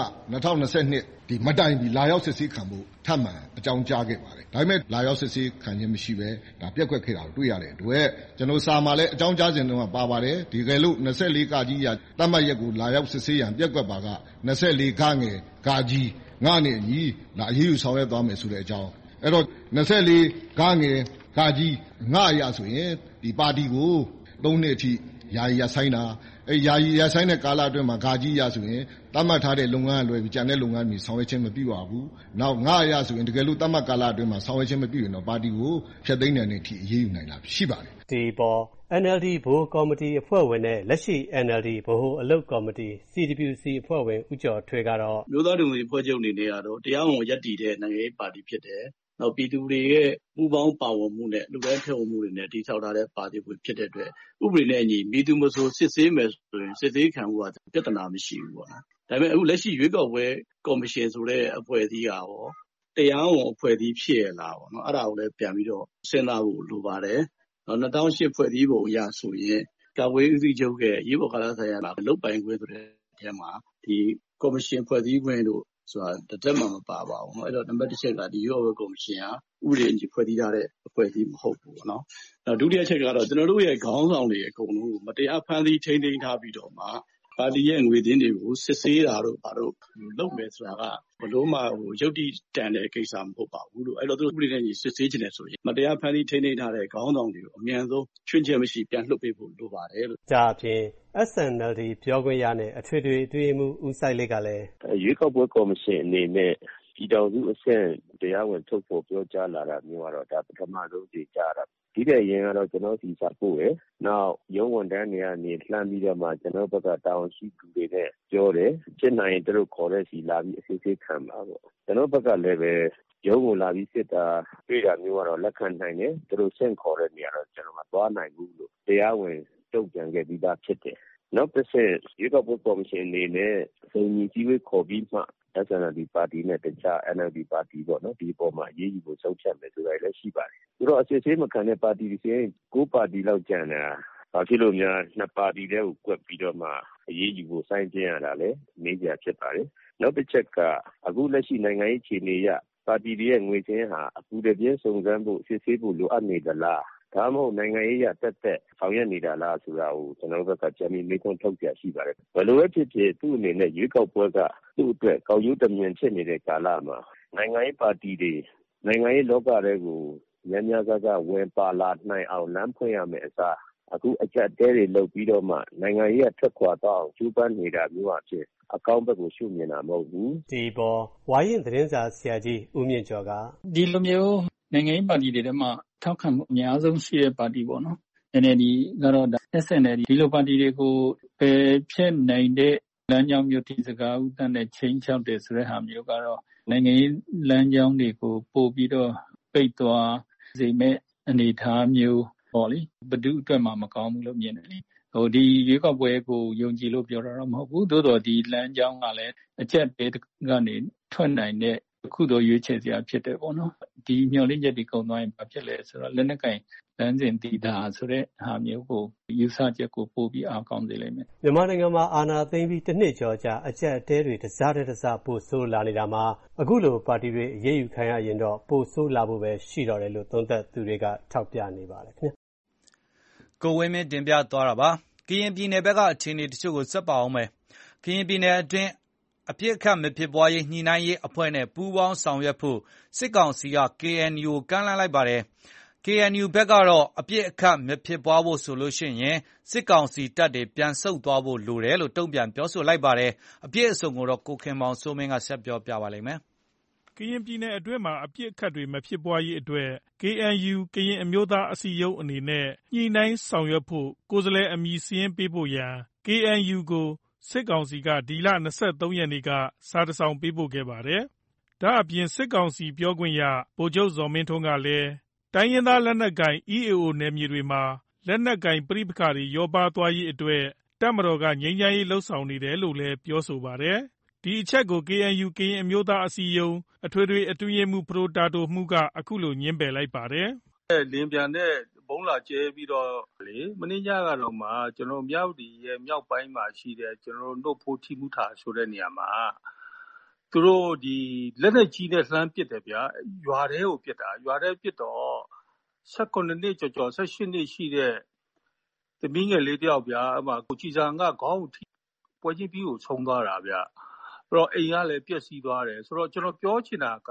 2022ဒီမတိုင်ပြီးလာရောက်စစ်ဆေးခံဖို့ထပ်မံအကြောင်းကြားခဲ့ပါတယ်ဒါပေမဲ့လာရောက်စစ်ဆေးခံခြင်းမရှိပဲဒါပြက်ကွက်ခဲ့တာကိုတွေ့ရတဲ့အတွက်ကျွန်တော်စာမှာလည်းအကြောင်းကြားစဉ်တုန်းကပါပါတယ်ဒီကဲလို့24ကကြီးအရာတတ်မှတ်ရက်ကိုလာရောက်စစ်ဆေးရန်ပြက်ကွက်ပါက24ကငယ်ကကြီးငါနဲ့ညီလာအရေးယူဆောင်ရွက်သွားမယ်ဆိုတဲ့အကြောင်းအဲ့တော့24ကငယ်ကကြီးငါရဆိုရင်ဒီပါတီကို3နှစ်အထိယာယီရဆိုင်တာယာယီရဆိုင်တဲ့ကာလအတွင်းမှာဂါကြီးရဆိုရင်တတ်မှတ်ထားတဲ့လုပ်ငန်းအလွယ်ပြီးကျန်တဲ့လုပ်ငန်းတွေဆောင်ရွက်ခြင်းမပြုပါဘူး။နောက်ငါရဆိုရင်တကယ်လို့တတ်မှတ်ကာလအတွင်းမှာဆောင်ရွက်ခြင်းမပြုရင်တော့ပါတီကိုဖျက်သိမ်းတဲ့အထိအရေးယူနိုင်တာရှိပါတယ်။ဒီပေါ် NLD ဗဟိုကော်မတီအဖွဲ့ဝင်နဲ့လက်ရှိ NLD ဗဟိုအလုပ်ကော်မတီ CWC အဖွဲ့ဝင်ဦးကျော်ထွေးကတော့မျိုးသားဒီမိုကရေစီအဖွဲ့ချုပ်အနေနဲ့ကတော့တရားဝင်ရပ်တည်တဲ့နိုင်ငံရေးပါတီဖြစ်တယ်။နောက်ပြည်သူတွေရဲ့ပူးပေါင်းပါဝင်မှုနဲ့လူတိုင်းထည့်ဝင်မှုတွေနဲ့တည်ဆောက်ထားတဲ့ပါတီဖြစ်တဲ့အတွက်ဥပဒေနဲ့အညီမည်သူမဆိုစစ်ဆေးမယ်ဆိုရင်စစ်ဆေးခံမှုကပြဿနာမရှိဘူးပေါ့နော်။ဒါပေမဲ့အခုလက်ရှိရွေးကောက်ပွဲကော်မရှင်ဆိုတဲ့အဖွဲ့အစည်းကရောတရားဝင်အဖွဲ့အစည်းဖြစ်ရလားပေါ့နော်။အဲ့ဒါကိုလည်းပြန်ပြီးတော့စဉ်းစားဖို့လိုပါတယ်။2008ဖွဲ့စည်းပုံအရဆိုရင်ကာကွယ်ရေးဦးစီးချုပ်ရဲ့ရေးပေါ်ကာလဆိုင်ရာလုပ်ပိုင်ခွင့်ဆိုတဲ့အထဲမှာဒီကော်မရှင်ဖွဲ့စည်းခွင့်တို့ဆိုတာတစ်သက်မှမပါပါဘူးเนาะအဲ့တော့နံပါတ်1ချက်ကဒီရွေးကောက်ပွဲကော်မရှင်ကဥပဒေအညီဖွဲ့စည်းထားတဲ့အဖွဲ့အစည်းမဟုတ်ဘူးเนาะနောက်ဒုတိယချက်ကတော့ကျွန်တော်တို့ရဲ့ခေါင်းဆောင်တွေအကုန်လုံးမတရားဖမ်းဆီးထိန်းသိမ်းထားပြီးတော့မှပါတီရဲ့ငွေသတင်းတွေကိုစစ်ဆေးတာတို့ဘာလို့လုပ်မယ်ဆိုတာကဘလို့မှရုပ်တိတန်တဲ့ကိစ္စမဟုတ်ပါဘူးလို့အဲ့တော့သူတို့ဥပဒေနဲ့ညီစစ်ဆေးခြင်းနဲ့ဆိုရင်မတရားဖမ်းဆီးထိန်းသိမ်းထားတဲ့ခေါင်းဆောင်တွေကိုအမြန်ဆုံးချွင်းချက်မရှိပြန်လွှတ်ပေးဖို့လိုပါတယ်လို့ဒါအပြင် SNLD ပြောခွင့်ရနဲ့အထွေထွေအတွင်းမှုဦးဆိုင်လေးကလည်းရွေးကောက်ပွဲကော်မရှင်အနေနဲ့ပြည်ထောင်စုအဆင့်တရားဝင်ထုတ်ဖော်ပြောကြားလာတာမျိုးကတော့ဒါပထမဆုံးကြိမ်ကြားတာဒီတဲ့ရင်ကတော့ကျွန်တော်စီစာပို့ရယ်နောက်ရုံးဝန်တန်းတွေကနေလှမ်းပြီးတော့မှကျွန်တော်ဘက်ကတာဝန်ရှိသူတွေနဲ့ပြောတယ်စစ်နိုင်သူတို့ခေါ်တဲ့စီလာပြီးအစစ်ဆေးခံပါပေါ့ကျွန်တော်ဘက်ကလည်းပဲရုံးကိုလာပြီးစစ်တာတွေ့တာမျိုးကတော့လက်ခံနိုင်တယ်သူတို့ဆင့်ခေါ်တဲ့နေရာတော့ကျွန်တော်မသွားနိုင်ဘူးလို့တရားဝင်တုံ့ပြန်ခဲ့ပြီးသားဖြစ်တယ်နောက်တစ်ဆက်ရွေးကောက်ပွဲကော်မရှင်အနေနဲ့စုံညီကြီးဝေးခေါ်ပြီးမှ SNLD ပါတီနဲ့တခြား NLD ပါတီပေါ့နော်ဒီပေါ်မှာရေးယူဖို့ဆုံးဖြတ်မယ်ဆိုတာလည်းရှိပါတယ်။ဆိုတော့အစစ်အဆေးမခံတဲ့ပါတီတွေဆိုရင်9ပါတီလောက်ကျန်တာဘာဖြစ်လို့များ2ပါတီတည်းကိုကွက်ပြီးတော့မှအရေးယူဖို့စိုင်းကျင်းရတာလဲမေးကြဖြစ်ပါတယ်။နောက်တစ်ချက်ကအခုလက်ရှိနိုင်ငံရေးအခြေအနေအရပါတီတွေရဲ့ငွေချင်းဟာအပူတပြင်းစုံစမ်းဖို့စစ်ဆေးဖို့လိုအပ်နေသလားဒါမှမဟုတ်နိုင်ငံရေးရတက်ဆောင်ရွက်နေတာလားဆိုတာကိုကျွန်တော်တို့ကကြံပြီးမေးခွန်းထုတ်ပြရှိပါတယ်ဘယ်လိုပဲဖြစ်ဖြစ်သူ့အနေနဲ့ရွေးကောက်ပွဲကသူ့အတွက်ကောက်ရိုးတမြန်ဖြစ်နေတဲ့ကာလမှာနိုင်ငံရေးပါတီတွေနိုင်ငံရေးလောကတွေကိုများများစားစားဝင်ပါလာနိုင်အောင်လမ်းဖွင့်ရမယ်အစားအခုအကြက်တဲတွေလုပ်ပြီးတော့မှနိုင်ငံရေးအထက်ခွာတော့အောင်ကျူးပန်းနေတာမျိုးအဖြစ်အကောင့်ဘက်ကိုရှုမြင်တာမဟုတ်ဘူးဒီပေါ်ဝိုင်းရင်သတင်းစာဆရာကြီးဦးမြင့်ကျော်ကဒီလိုမျိုးနိုင်ငံရေးပါတီတွေထဲမှာထောက်ခံမှုအများဆုံးရှိတဲ့ပါတီပေါ့နော် NLD ကတော့ SNLD ဒီလိုပါတီတွေကိုပယ်ဖျက်နိုင်တဲ့လမ်းကြောင်းမျိုးထိစကားဥတန်းနဲ့ချိန်ချောက်တယ်ဆိုတဲ့ဟာမျိုးကတော့နိုင်ငံရေးလမ်းကြောင်းတွေကိုပို့ပြီးတော့ပိတ်သွားစေမဲ့အနေအထားမျိုးပေါ့လေဘယ်သူအတွက်မှမကောင်းဘူးလို့မြင်တယ်လေဒီရွေးကောက်ပွဲကိုယုံကြည်လို့ပြောတာတော့မဟုတ်ဘူးသို့တော်ဒီလမ်းကြောင်းကလည်းအကျက်တဲကနေထွက်နိုင်တဲ့အခုတော့ရွေးချယ်စရာဖြစ်တယ်ပေါ့နော်ဒီမျှော်လင့်ချက်တွေကုန်သွားရင်ဘာဖြစ်လဲဆိုတော့လက်နက်ကင်လမ်းစဉ်တည်တာဆိုတဲ့ဟာမျိုးကိုယူဆချက်ကိုပို့ပြီးအားကောင်းစေလိမ့်မယ်မြန်မာနိုင်ငံမှာအာဏာသိမ်းပြီးတစ်နှစ်ကျော်ကြာအကျက်တဲတွေတစားတဲ့တစားပို့ဆိုးလာနေတာမှာအခုလိုပါတီတွေအရေးယူခံရရင်တော့ပို့ဆိုးလာဖို့ပဲရှိတော့တယ်လို့သုံးသပ်သူတွေကထောက်ပြနေပါတယ်ခင်ဗျကိုဝင်းမင်းတင်ပြသွားတာပါကရင်ပြည်နယ်ဘက်ကအခြေအနေတချို့ကိုဆက်ပါအောင်မယ်ကရင်ပြည်နယ်အတွင်းအပြစ်အခတ်မဖြစ်ပွားရေးညှိနှိုင်းရေးအဖွဲ့နဲ့ပူးပေါင်းဆောင်ရွက်ဖို့စစ်ကောင်စီက KNU ကမ်းလှမ်းလိုက်ပါတယ်။ KNU ဘက်ကတော့အပြစ်အခတ်မဖြစ်ပွားဖို့ဆိုလို့ရှိရင်စစ်ကောင်စီတပ်တွေပြန်ဆုတ်သွားဖို့လိုတယ်လို့တုံ့ပြန်ပြောဆိုလိုက်ပါတယ်။အပြည့်အစုံကိုတော့ကိုခင်မောင်စိုးမင်းကဆက်ပြောပြပါလိမ့်မယ်။ကရင်ပြည်နယ်အတွင်းမှာအပြစ်အခတ်တွေမဖြစ်ပွားရေးအတွက် KNU ကရင်အမျိုးသားအစည်းအရုံးအနေနဲ့ညှိနှိုင်းဆောင်ရွက်ဖို့ကိုယ်စားလှယ်အမည်စာရင်းပေးဖို့ရန် KNU ကိုစစ်ကောင်စီကဒီလ23ရက်နေ့ကစာတစောင်ပေးပို့ခဲ့ပါတယ်။ဒါအပြင်စစ်ကောင်စီပြောခွင့်ရဗိုလ်ချုပ်ဇော်မင်းထွန်းကလည်းတိုင်းရင်းသားလက်နက်ကိုင် EAO နယ်မြေတွေမှာလက်နက်ကိုင်ပဋိပက္ခတွေလျော့ပါးသွားရေးအတွက်တပ်မတော်ကငြိမ်းချမ်းရေးလှုံ့ဆော်နေတယ်လို့လည်းပြောဆိုပါတယ်။ဒီအချက်ကို KNU ကရင်အမျိုးသားအစည်းအရုံးအထွေထွေအတွင်းရေးမှူးဖရိုတာတိုမှုကအခုလိုညှင်းပယ်လိုက်ပါတယ်။လင်းပြန်တဲ့ဘုံလာကျဲပြီးတော့မင်းညကတော့မှကျွန်တော်မြောက်ဒီရဲ့မြောက်ပိုင်းမှာရှိတဲ့ကျွန်တော်တို့ဖို့ထိမှုထာဆိုတဲ့နေရာမှာသူတို့ဒီလက်နဲ့ကြီးနဲ့လှမ်းပစ်တယ်ဗျာရွာထဲကိုပစ်တာရွာထဲပစ်တော့18နှစ်ကျော်18နှစ်ရှိတဲ့သမီးငယ်လေးတယောက်ဗျာအမှကိုကြည်စံကခေါင်းထိပွဲချင်းပြီးကိုဆုံးသွားတာဗျာအဲ့တော့အိမ်ကလည်းပျက်စီးသွားတယ်ဆိုတော့ကျွန်တော်ပြောချင်တာက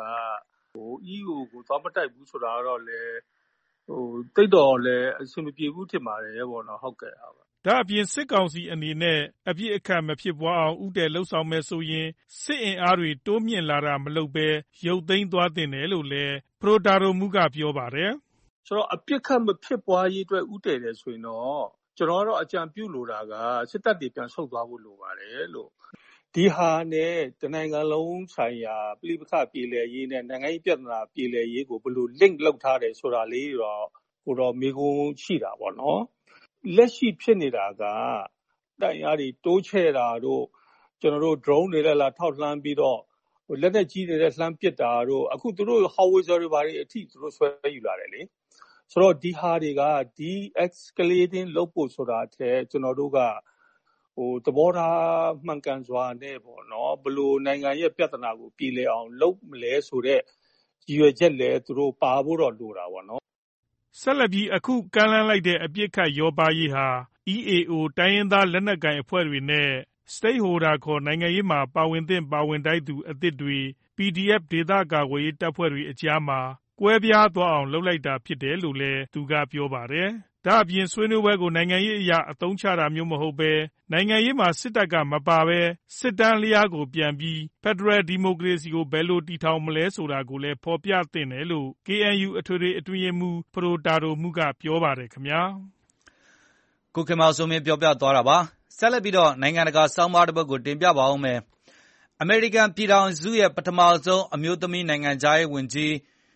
EO ကိုသွားမတိုက်ဘူးဆိုတာတော့လေတိတ်တော်လည်းအဆင်မပြေဘူးထင်ပါတယ်ပေါ့နော်ဟုတ်ကဲ့ဒါအပြင်စစ်ကောင်စီအနေနဲ့အပြစ်အခတ်မဖြစ်ပွားအောင်ဥတည်လှုပ်ဆောင်မယ်ဆိုရင်စစ်အင်အားတွေတိုးမြင့်လာတာမလုပ်ဘဲရုပ်သိမ်းသွားတင်တယ်လို့လည်းပရိုတာတိုမှုကပြောပါတယ်ဆိုတော့အပြစ်အခတ်မဖြစ်ပွားရေးအတွက်ဥတည်တယ်ဆိုရင်တော့ကျွန်တော်ကတော့အကြံပြုလိုတာကစစ်တပ်တွေပြန်ဆုတ်သွားဖို့လိုပါတယ်လို့ဒီဟာနဲ့တနိုင်ငံလုံးဆိုင်ရာပြည်ပခပြည်လေရေးနဲ့နိုင်ငံရေးပြဿနာပြည်လေရေးကိုဘယ်လို link လုပ်ထားတယ်ဆိုတာလေးတော့ကိုတော့မေကုန်းရှိတာပေါ့နော်လက်ရှိဖြစ်နေတာကတိုက်အားတွေတိုးချဲ့တာတို့ကျွန်တော်တို့ drone တွေလည်းလာထောက်လှမ်းပြီးတော့လက်နဲ့ကြီးနေတဲ့လှမ်းပစ်တာတို့အခုသူတို့ howitzer တွေဘာတွေအထိသူတို့ဆွဲယူလာတယ်လေဆိုတော့ဒီဟာတွေကဒီ escalating လုပ်ဖို့ဆိုတာတဲ့ကျွန်တော်တို့ကသဘောထားမှန်ကန်စွာနဲ့ပေါ့နော်ဘလို့နိုင်ငံရဲ့ပြဿနာကိုပြည်လဲအောင်လုပ်မလဲဆိုတဲ့ရည်ရွယ်ချက်လဲသူတို့ပါဖို့တော့လိုတာပေါ့နော်ဆက်လက်ပြီးအခုကမ်းလှမ်းလိုက်တဲ့အပြစ်ခတ်ရောပါရေးဟာ EAO တိုင်းရင်းသားလက်နက်ကိုင်အဖွဲ့တွေနဲ့ Stakeholder ခေါ်နိုင်ငံရေးမှာပါဝင်သင့်ပါဝင်တိုက်သူအသစ်တွေ PDF ဒေသကာကွယ်ရေးတပ်ဖွဲ့တွေအကြားမှာကွဲပြားသွားအောင်လုပ်လိုက်တာဖြစ်တယ်လို့လည်းသူကပြောပါတယ်။ဒါအပြင်ဆွေးနွေးပွဲကိုနိုင်ငံရေးအရာအသုံးချတာမျိုးမဟုတ်ဘဲနိုင်ငံရေးမှာစစ်တပ်ကမပါဘဲစစ်တမ်းလျားကိုပြန်ပြီး Federal Democracy ကိုဘယ်လိုတည်ထောင်မလဲဆိုတာကိုလည်းဖော်ပြသင့်တယ်လို့ KNU အထွေထွေအတွင်းရေးမှူးဖရိုတာတိုမှုကပြောပါတယ်ခင်ဗျာ။ကိုခင်မောင်စိုးမင်းပြောပြသွားတာပါ။ဆက်လက်ပြီးတော့နိုင်ငံတကာစောင်းပါးတစ်ပုဒ်ကိုတင်ပြပါဦးမယ်။အမေရိကန်ပြည်ထောင်စုရဲ့ပထမဆုံးအမျိုးသမီးနိုင်ငံခြားရေးဝန်ကြီး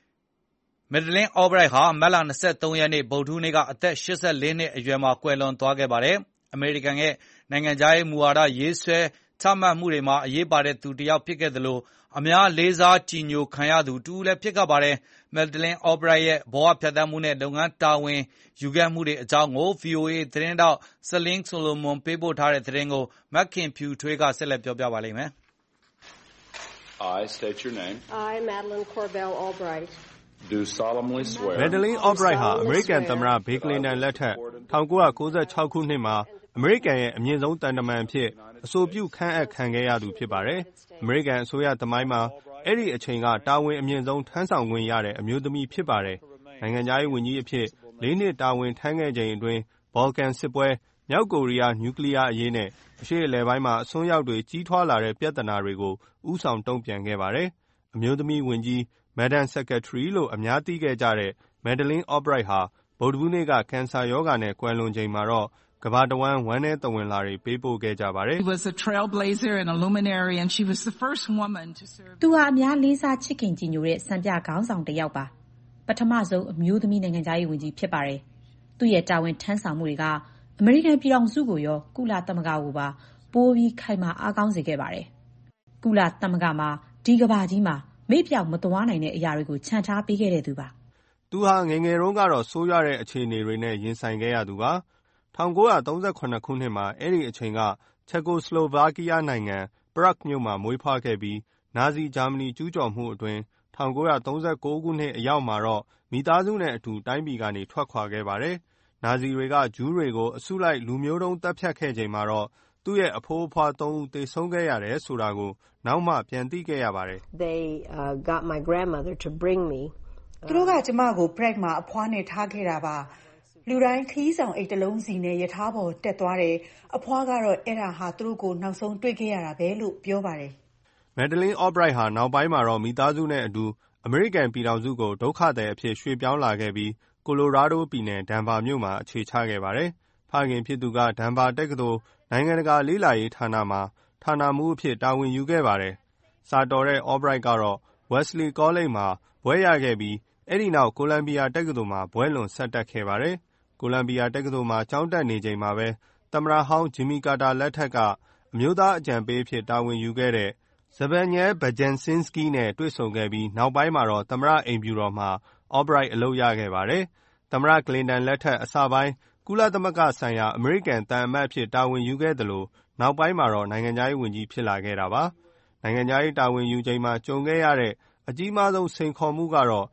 Madeleine Albright ဟာမတ်လ23ရက်နေ့ဗုဒ္ဓဟူးနေ့ကအသက်84နှစ်အရွယ်မှာကွယ်လွန်သွားခဲ့ပါတယ်။အမေရိကန်ရဲ့နိုင်ငံခြားရေးမူဝါဒရေးဆွဲချမှတ်မှုတွေမှာအရေးပါတဲ့သူတစ်ယောက်ဖြစ်ခဲ့သလိုအများလေးစားကြည်ညိုခံရသူတူလည်းဖြစ်ခဲ့ပါတယ်။ Madeleine Albright ရဲ့ဘဝဖြတ်သန်းမှုနဲ့လုပ်ငန်းတာဝန်ယူခဲ့မှုတွေအကြောင်းကို VOA သတင်းတောက် Celine Solomon ပေးပို့ထားတဲ့သတင်းကိုမခင်ဖြူထွေးကဆက်လက်ပြောပြပါလိမ့်မယ်။ I state your name. I Madeleine Corbell Albright do solemnly swear Madeleine Albright ဟာအမေရိကန်သမ္မတဘေးကလင်တန်လက်ထက်1996ခုနှစ်မှာအမေရိကန်ရဲ့အမြင့်ဆုံးတန်တမန်အဖြစ်အဆိုပြုခန့်အပ်ခံခဲ့ရသူဖြစ်ပါတယ်။အမေရိကန်အစိုးရသမိုင်းမှာအဲ့ဒီအချိန်ကတာဝန်အမြင့်ဆုံးထမ်းဆောင်ခွင့်ရတဲ့အမျိုးသမီးဖြစ်ပါတယ်။နိုင်ငံခြားရေးဝန်ကြီးအဖြစ်4နှစ်တာဝန်ထမ်းခဲ့ချိန်အတွင်းဘော်လကန်စစ်ပွဲမြောက်ကိုရီးယားနျူကလ িয়ার အရေးနဲ့အရှေ့အလယ်ပိုင်းမှာအစွန်းရောက်တွေကြီးထွားလာတဲ့ပြဿနာတွေကိုဥဆောင်တုံ့ပြန်ခဲ့ပါတယ်။ အမျိုးသမီးဝန်ကြီးMadam Secretary လို့အများသိခဲ့ကြတဲ့Madeleine Albright ဟာဗုဒ္ဓဟူးနေ့ကကင်ဆာရောဂါနဲ့ကွယ်လွန်ချိန်မှာတော့ကမ္ဘာတဝန်းဝမ်းနည်းသဝင်လာတွေပေးပို့ခဲ့ကြပါတယ်။ She was a trailblazer and a luminary and she was the first woman to serve. သူဟာအများလေးစားချစ်ခင်ကြည်ညိုတဲ့စံပြခေါင်းဆောင်တစ်ယောက်ပါပထမဆုံးအမျိုးသမီးနိုင်ငံသားရေးဝန်ကြီးဖြစ်ပါတယ်သူ့ရဲ့တာဝန်ထမ်းဆောင်မှုတွေကအမေရိကန်ပြည်ထောင်စုကိုရောကုလသမဂ္ဂကိုပါပိုးပြီးခိုင်မာအားကောင်းစေခဲ့ပါတယ်ကုလသမဂ္ဂမှာဒီကမ္ဘာကြီးမှာမေ့ပြောင်မသွားနိုင်တဲ့အရာတွေကိုခြံထားပေးခဲ့တဲ့သူပါသူဟာငယ်ငယ်တုန်းကတော့ဆိုးရွားတဲ့အခြေအနေတွေနဲ့ရင်ဆိုင်ခဲ့ရသူပါ1938ခုနှစ်မှာအဲ့ဒီအချိန်ကချက်ကိုစလိုဗာကီးယားနိုင်ငံပရက်မြို့မှာမွေးဖွားခဲ့ပြီးနာဇီဂျာမနီကျူးကျော်မှုအတွင်း1939ခုနှစ်အရောက်မှာတော့မိသားစုနဲ့အတူတိုင်းပြည်ကနေထွက်ခွာခဲ့ပါတယ်။နာဇီတွေကဂျူးတွေကိုအစုလိုက်လူမျိုးတုံးတပ်ဖြတ်ခဲ့ချိန်မှာတော့သူ့ရဲ့အဖိုးအဖွား3ဦးသေဆုံးခဲ့ရတယ်ဆိုတာကိုနောက်မှပြန်သိခဲ့ရပါတယ်။ They got my grandmother to bring me. သူတို့ကကျမကို break မှာအဖွားနဲ့ထားခဲ့တာပါ။လူတိုင်းခရီးဆောင်အိတ်တစ်လုံးစီနဲ့ရထားပေါ်တက်သွားတယ်။အဖွားကတော့အဲ့ဒါဟာသူတို့ကိုနောက်ဆုံးတွေ့ခဲ့ရတာပဲလို့ပြောပါတယ်။မက်ဒလင်းအော့ဘရိုက်ဟာနောက်ပိုင်းမှာတော့မိသားစုနဲ့အတူအမေရိကန်ပြည်ထောင်စုကိုဒုက္ခသည်အဖြစ်ရွှေ့ပြောင်းလာခဲ့ပြီးကိုလိုရာဒိုပြည်နယ်ဒန်ဗာမြို့မှာအခြေချခဲ့ပါတယ်။ဖခင်ဖြစ်သူကဒန်ဗာတက္ကသိုလ်နိုင်ငံတကာလေ့လာရေးဌာနမှာဌာနမှူးအဖြစ်တာဝန်ယူခဲ့ပါတယ်။စာတော်တဲ့အော့ဘရိုက်ကတော့ Wesley College မှာဘွဲ့ရခဲ့ပြီးအဲ့ဒီနောက်ကိုလံဘီယာတက္ကသိုလ်မှာဘွဲ့လွန်ဆက်တက်ခဲ့ပါတယ်။ကိုလံဘီယာတက္ကသိုလ်မှာကျောင်းတက်နေချိန်မှာပဲသမ္မတဟောင်းဂျင်မီကာတာလက်ထက်ကအမျိုးသားအကြံပေးအဖြစ်တာဝန်ယူခဲ့တဲ့ဇဗန်ညဲဘဂျန်စင်စကီနဲ့တွေ့ဆုံခဲ့ပြီးနောက်ပိုင်းမှာတော့သမ္မတအိမ်ဖြူတော်မှာအော့ဘရိုက်အလုပ်ရခဲ့ပါတယ်။သမ္မတကလင်တန်လက်ထက်အစပိုင်းကုလသမဂ္ဂဆိုင်ရာအမေရိကန်တန်အမတ်အဖြစ်တာဝန်ယူခဲ့တယ်လို့နောက်ပိုင်းမှာတော့နိုင်ငံခြားရေးဝန်ကြီးဖြစ်လာခဲ့တာပါ။နိုင်ငံခြားရေးတာဝန်ယူချိန်မှာကြုံခဲ့ရတဲ့အကြီးမားဆုံးစိန်ခေါ်မှုကတော့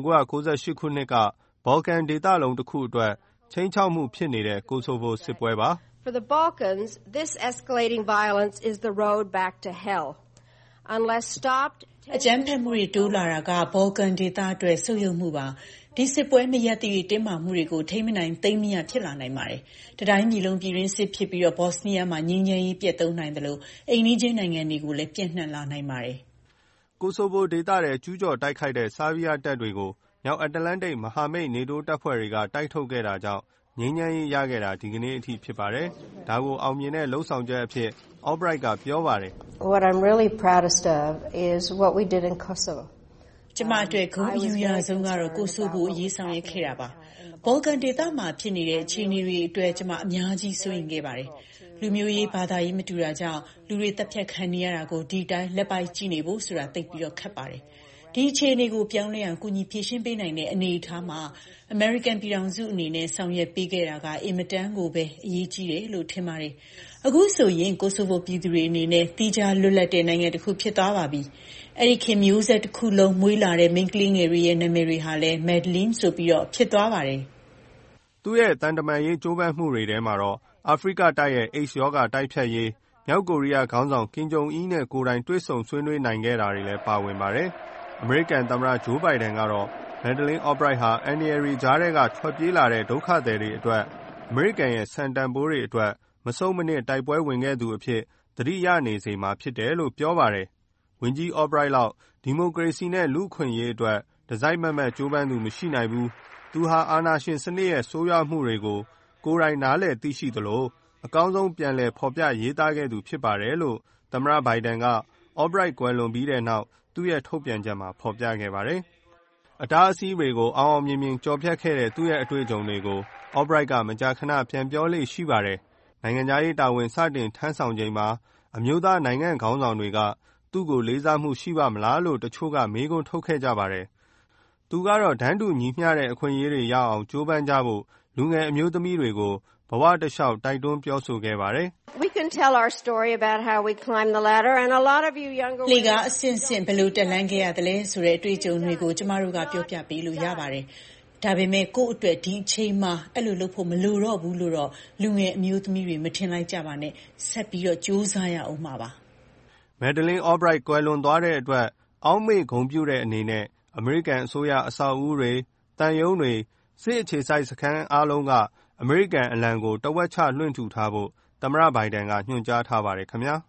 1998ခုနှစ်ကဘော်ကန်ဒေသလုံးတစ်ခုအတွက်ချိန်ချောက်မှုဖြစ်နေတဲ့ကိုဆိုဗိုစစ်ပွဲပါ For the Balkans, this escalating violence is the road back to hell. Unless stopped, အကြမ်းဖက်မှုတွေတိုးလာတာကဘော်ကန်ဒေသအတွက်ဆုပ်ယုပ်မှုပါဒီစစ်ပွဲမရပ်တည်တင်းမာမှုတွေကိုထိမ့်မနိုင်သိမ်းမရဖြစ်လာနိုင်ပါတယ်တတိုင်းပြည်လုံးပြည်တွင်းစစ်ဖြစ်ပြီးတော့ဘော့စနီးယားမှာငြိမ်းချမ်းရေးပြည့်သုံးနိုင်တယ်လို့အိမ်နီးချင်းနိုင်ငံတွေကိုလည်းပြန့်နှံ့လာနိုင်ပါတယ်ကိုဆိုဗိုဒေသရဲ့ကျူးကျော်တိုက်ခိုက်တဲ့ဆားဗီးယားတပ်တွေကိုမြောက်အတ္တလန္တိတ်မဟာမိတ်နေတိုးတပ်ဖွဲ့တွေကတိုက်ထုတ်ခဲ့တာကြောင့်ငြိမ်းချမ်းရေးရခဲ့တာဒီကနေ့အထိဖြစ်ပါတယ်။ဒါကိုအောင်မြင်တဲ့လှုပ်ဆောင်ချက်အဖြစ် Albright ကပြောပါတယ်။ What I'm really proudest of is what we did in Kosovo. ကျမအတွက်ဂုဏ်အယူရဆုံးကတော့ကိုဆိုဗိုအရေးဆောင်ရွက်ခဲ့တာပါ။ဘော်ကန်ဒေသမှာဖြစ်နေတဲ့အခြေအနေတွေအတွက်ကျမအများကြီးစိုးရိမ်ခဲ့ပါတယ်။လူမျိုးရေးဘာသာရေးမတူတာကြောင့်လူတွေတပ်ဖြတ်ခံနေရတာကိုဒီတိုင်းလက်ပိုက်ကြည့်နေဖို့ဆိုတာသိပြီးတော့ခက်ပါတယ်။ဒီအခြေအနေကိုပြောင်းလဲအောင်ကုညီဖြည့်ရှင်းပေးနိုင်တဲ့အနေအထားမှာအမေရိကန်ပြည်ထောင်စုအနေနဲ့ဆောင်ရွက်ပေးခဲ့တာကအင်မတန်ကိုပဲအရေးကြီးတယ်လို့ထင်ပါတယ်။အခုဆိုရင်ကိုဆိုဗိုပြည်သူတွေအနေနဲ့တီးခြားလွတ်လပ်တဲ့နိုင်ငံတစ်ခုဖြစ်သွားပါပြီ။အဲ့ဒီခင်မျိုးဆက်တစ်ခုလုံးမွေးလာတဲ့မိန်းကလေးငယ်တွေရဲ့နာမည်တွေဟာလည်းမက်ဒလင်းဆိုပြီးတော့ဖြစ်သွားပါတယ်။သူ့ရဲ့တန်တမာရေးကြိုးပမ်းမှုတွေထဲမှာတော့အာဖရိကတိုက်ရဲ့ AIDS ရောဂါတိုက်ဖျက်ရေးမြောက်ကိုရီးယားခေါင်းဆောင်ကင်ဂျုံအီးနဲ့ကိုယ်တိုင်တွေ့ဆုံဆွေးနွေးနိုင်ခဲ့တာတွေလည်းပါဝင်ပါတယ်။အမေရိကန်သမ္မတဂျိုးဘိုင်ဒန်ကတော့မက်ဒလင်းအော့ဘရိုက်ဟာအန်ဒီယရီဂျားတွေကထွက်ပြေးလာတဲ့ဒုက္ခသည်တွေအတွက်အမေရိကန်ရဲ့စံတန်ဖိုးတွေအတွက်မဆုံးမနစ်တိုက်ပွဲဝင်ခဲ့သူအဖြစ်သတိရနေစေမှာဖြစ်တယ်လို့ပြောပါတယ်။ဝန်ကြီးအော့ဘရိုက်လောက်ဒီမိုကရေစီနဲ့လူ့အခွင့်အရေးအတွက်တစိုက်မတ်မတ်ကြိုးပမ်းသူမရှိနိုင်ဘူး။သူဟာအာဏာရှင်စနစ်ရဲ့ဆိုးရွားမှုတွေကိုကိုယ်တိုင်နားလည်သိရှိသလိုအကောင်းဆုံးပြန်လည်ဖော်ပြရေးသားခဲ့သူဖြစ်ပါတယ်လို့သမ္မတဘိုင်ဒန်ကအော့ဘရိုက်ကွယ်လွန်ပြီးတဲ့နောက်သူ့ရဲ့ထုတ်ပြန်ချက်မှာဖော်ပြခဲ့ပါတယ်။အတားအဆီးတွေကိုအောင်အောင်မြင်မြင်ကျော်ဖြတ်ခဲ့တဲ့သူ့ရဲ့အတွေ့အကြုံတွေကိုအော့ဘရိုက်ကမကြာခဏပြန်ပြောလေ့ရှိပါတယ်။နိုင်ငံခြားရေးတာဝန်စတင်ထမ်းဆောင်ချိန်မှာအမျိုးသားနိုင်ငံခေါင်းဆောင်တွေကသူ့ကိုလေးစားမှုရှိပါမလားလို့တချို့ကမေးခွန်းထုတ်ခဲ့ကြပါတယ်။သူကတော့တန်းတူညီမျှတဲ့အခွင့်အရေးတွေရအောင်ကြိုးပမ်းကြဖို့လူငယ်အမျိုးသမီးတွေကိုဘဝတစ်လျှောက်တိုက်တွန်းပြောဆိုခဲ့ပါတယ်။ We can tell our story about how we climbed the ladder and a lot of you younger လေကအဆင့်ဆင့်ဘယ်လိုတက်လှမ်းခဲ့ရတယ်လဲဆိုတဲ့အတွေ့အကြုံတွေကိုကျမတို့ကပြောပြပေးလို့ရပါတယ်။ဒါပေမဲ့ကိုယ့်အတွက်ဒီအချိန်မှာအဲ့လိုလုပ်ဖို့မလိုတော့ဘူးလို့တော့လူငယ်အမျိုးသမီးတွေမထင်လိုက်ကြပါနဲ့ဆက်ပြီးတော့ကြိုးစားရအောင်ပါ။မက်ဒလင်းအော့ဘရိုက်ကွယ်လွန်သွားတဲ့အတွက်အောက်မေ့ဂုဏ်ပြုတဲ့အနေနဲ့အမေရိကန်အစိုးရအဆောက်အဦတွေတန်ယုံတွေစစ်အခြေစိုက်စခန်းအားလုံးကအမေရိကန်အလံကိုတဝက်ချလွှင့်ထူထားဖို့သမ္မတဘိုင်ဒန်ကညွှန်ကြားထားပါတယ်ခင်ဗျာ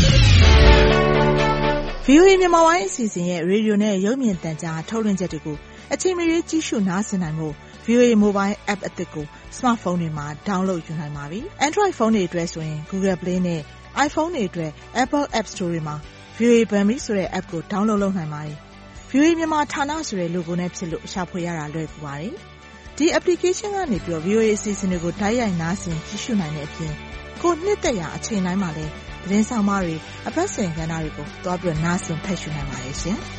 VOA မြန်မာပိုင်းအစီအစဉ်ရဲ့ရေဒီယိုနဲ့ရုပ်မြင်သံကြားထုတ်လွှင့်ချက်တွေကိုအချိန်မရွေးကြည့်ရှုနားဆင်နိုင်ဖို့ VOA Mobile App အသစ်ကို smartphone တွေမှာ download ယူနိုင်ပါပြီ။ Android ဖုန်းတွေအတွက်ဆိုရင် Google Play နဲ့ iPhone တွေအတွက် Apple App Store တွေမှာ VOA Burmese ဆိုတဲ့ app ကို download လုပ်နိုင်ပါတယ်။ VOA မြန်မာဌာနဆိုတဲ့ logo နဲ့ဖြစ်လို့ရှာဖွေရတာလွယ်ကူပါတယ်။ဒီ application ကနေပြီးတော့ VOA အစီအစဉ်တွေကိုတိုက်ရိုက်နားဆင်ကြည့်ရှုနိုင်တဲ့အပြင်ကိုနှစ်သက်ရာအချိန်တိုင်းမှာလည်းသတင်းဆောင်မတွေအပတ်စဉ်ကဏ္ဍတွေကိုတွားပြီးနားဆင်ဖတ်ရှုနိုင်ပါတယ်ရှင်။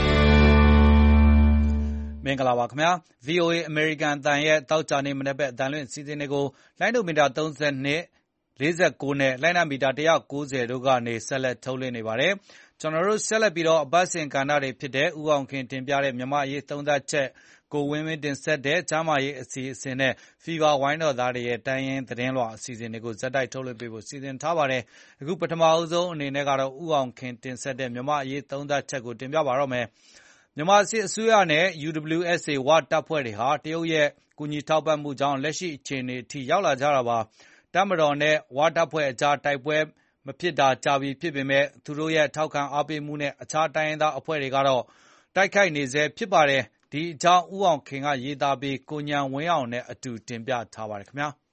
မင်္ဂလာပါခင်ဗျာ VOA American အသံရဲ့တောက်ကြနေမနေ့ပဲအသံလွင့်အစီအစဉ်တွေကိုလိုင်းဒိုမီတာ32 49နဲ့လိုင်းနာမီတာ190တို့ကနေဆက်လက်ထုတ်လွှင့်နေပါတယ်။ကျွန်တော်တို့ဆက်လက်ပြီးတော့အပတ်စဉ်ကဏ္ဍတွေဖြစ်တဲ့ဥအောင်ခင်တင်ပြတဲ့မြမအရေးသုံးသပ်ချက်ကိုဝင်းဝင်းတင်ဆက်တဲ့ကျမ်းမာရေးအစီအစဉ်နဲ့ Fever ဝိုင်းတော်သားတွေရဲ့တိုင်းရင်းသတင်းလွှာအစီအစဉ်တွေကိုဇက်တိုက်ထုတ်လွှင့်ပေးဖို့စီစဉ်ထားပါတယ်။အခုပထမအဆုံးအနေနဲ့ကတော့ဥအောင်ခင်တင်ဆက်တဲ့မြမအရေးသုံးသပ်ချက်ကိုတင်ပြပါတော့မယ်။မြန်မာစစ်အစိုးရနဲ့ UWSA ဝတပ်ဖွဲ့တွေဟာတရုတ်ရဲ့ကူညီထောက်ပံ့မှုကြောင့်လက်ရှိအခြေအနေအထိရောက်လာကြတာပါ။တပ်မတော်နဲ့ဝတပ်ဖွဲ့အကြားတိုက်ပွဲမဖြစ်တာကြာပြီဖြစ်ပေမဲ့သူတို့ရဲ့ထောက်ခံအားပေးမှုနဲ့အခြားတိုင်းရင်းသားအဖွဲ့တွေကတော့တိုက်ခိုက်နေဆဲဖြစ်ပါတယ်။ဒီအကြောင်းဥအောင်ခင်ကရေးသားပြီးကိုညံဝင်းအောင်နဲ့အတူတင်ပြထားပါတယ်ခင်ဗျာ။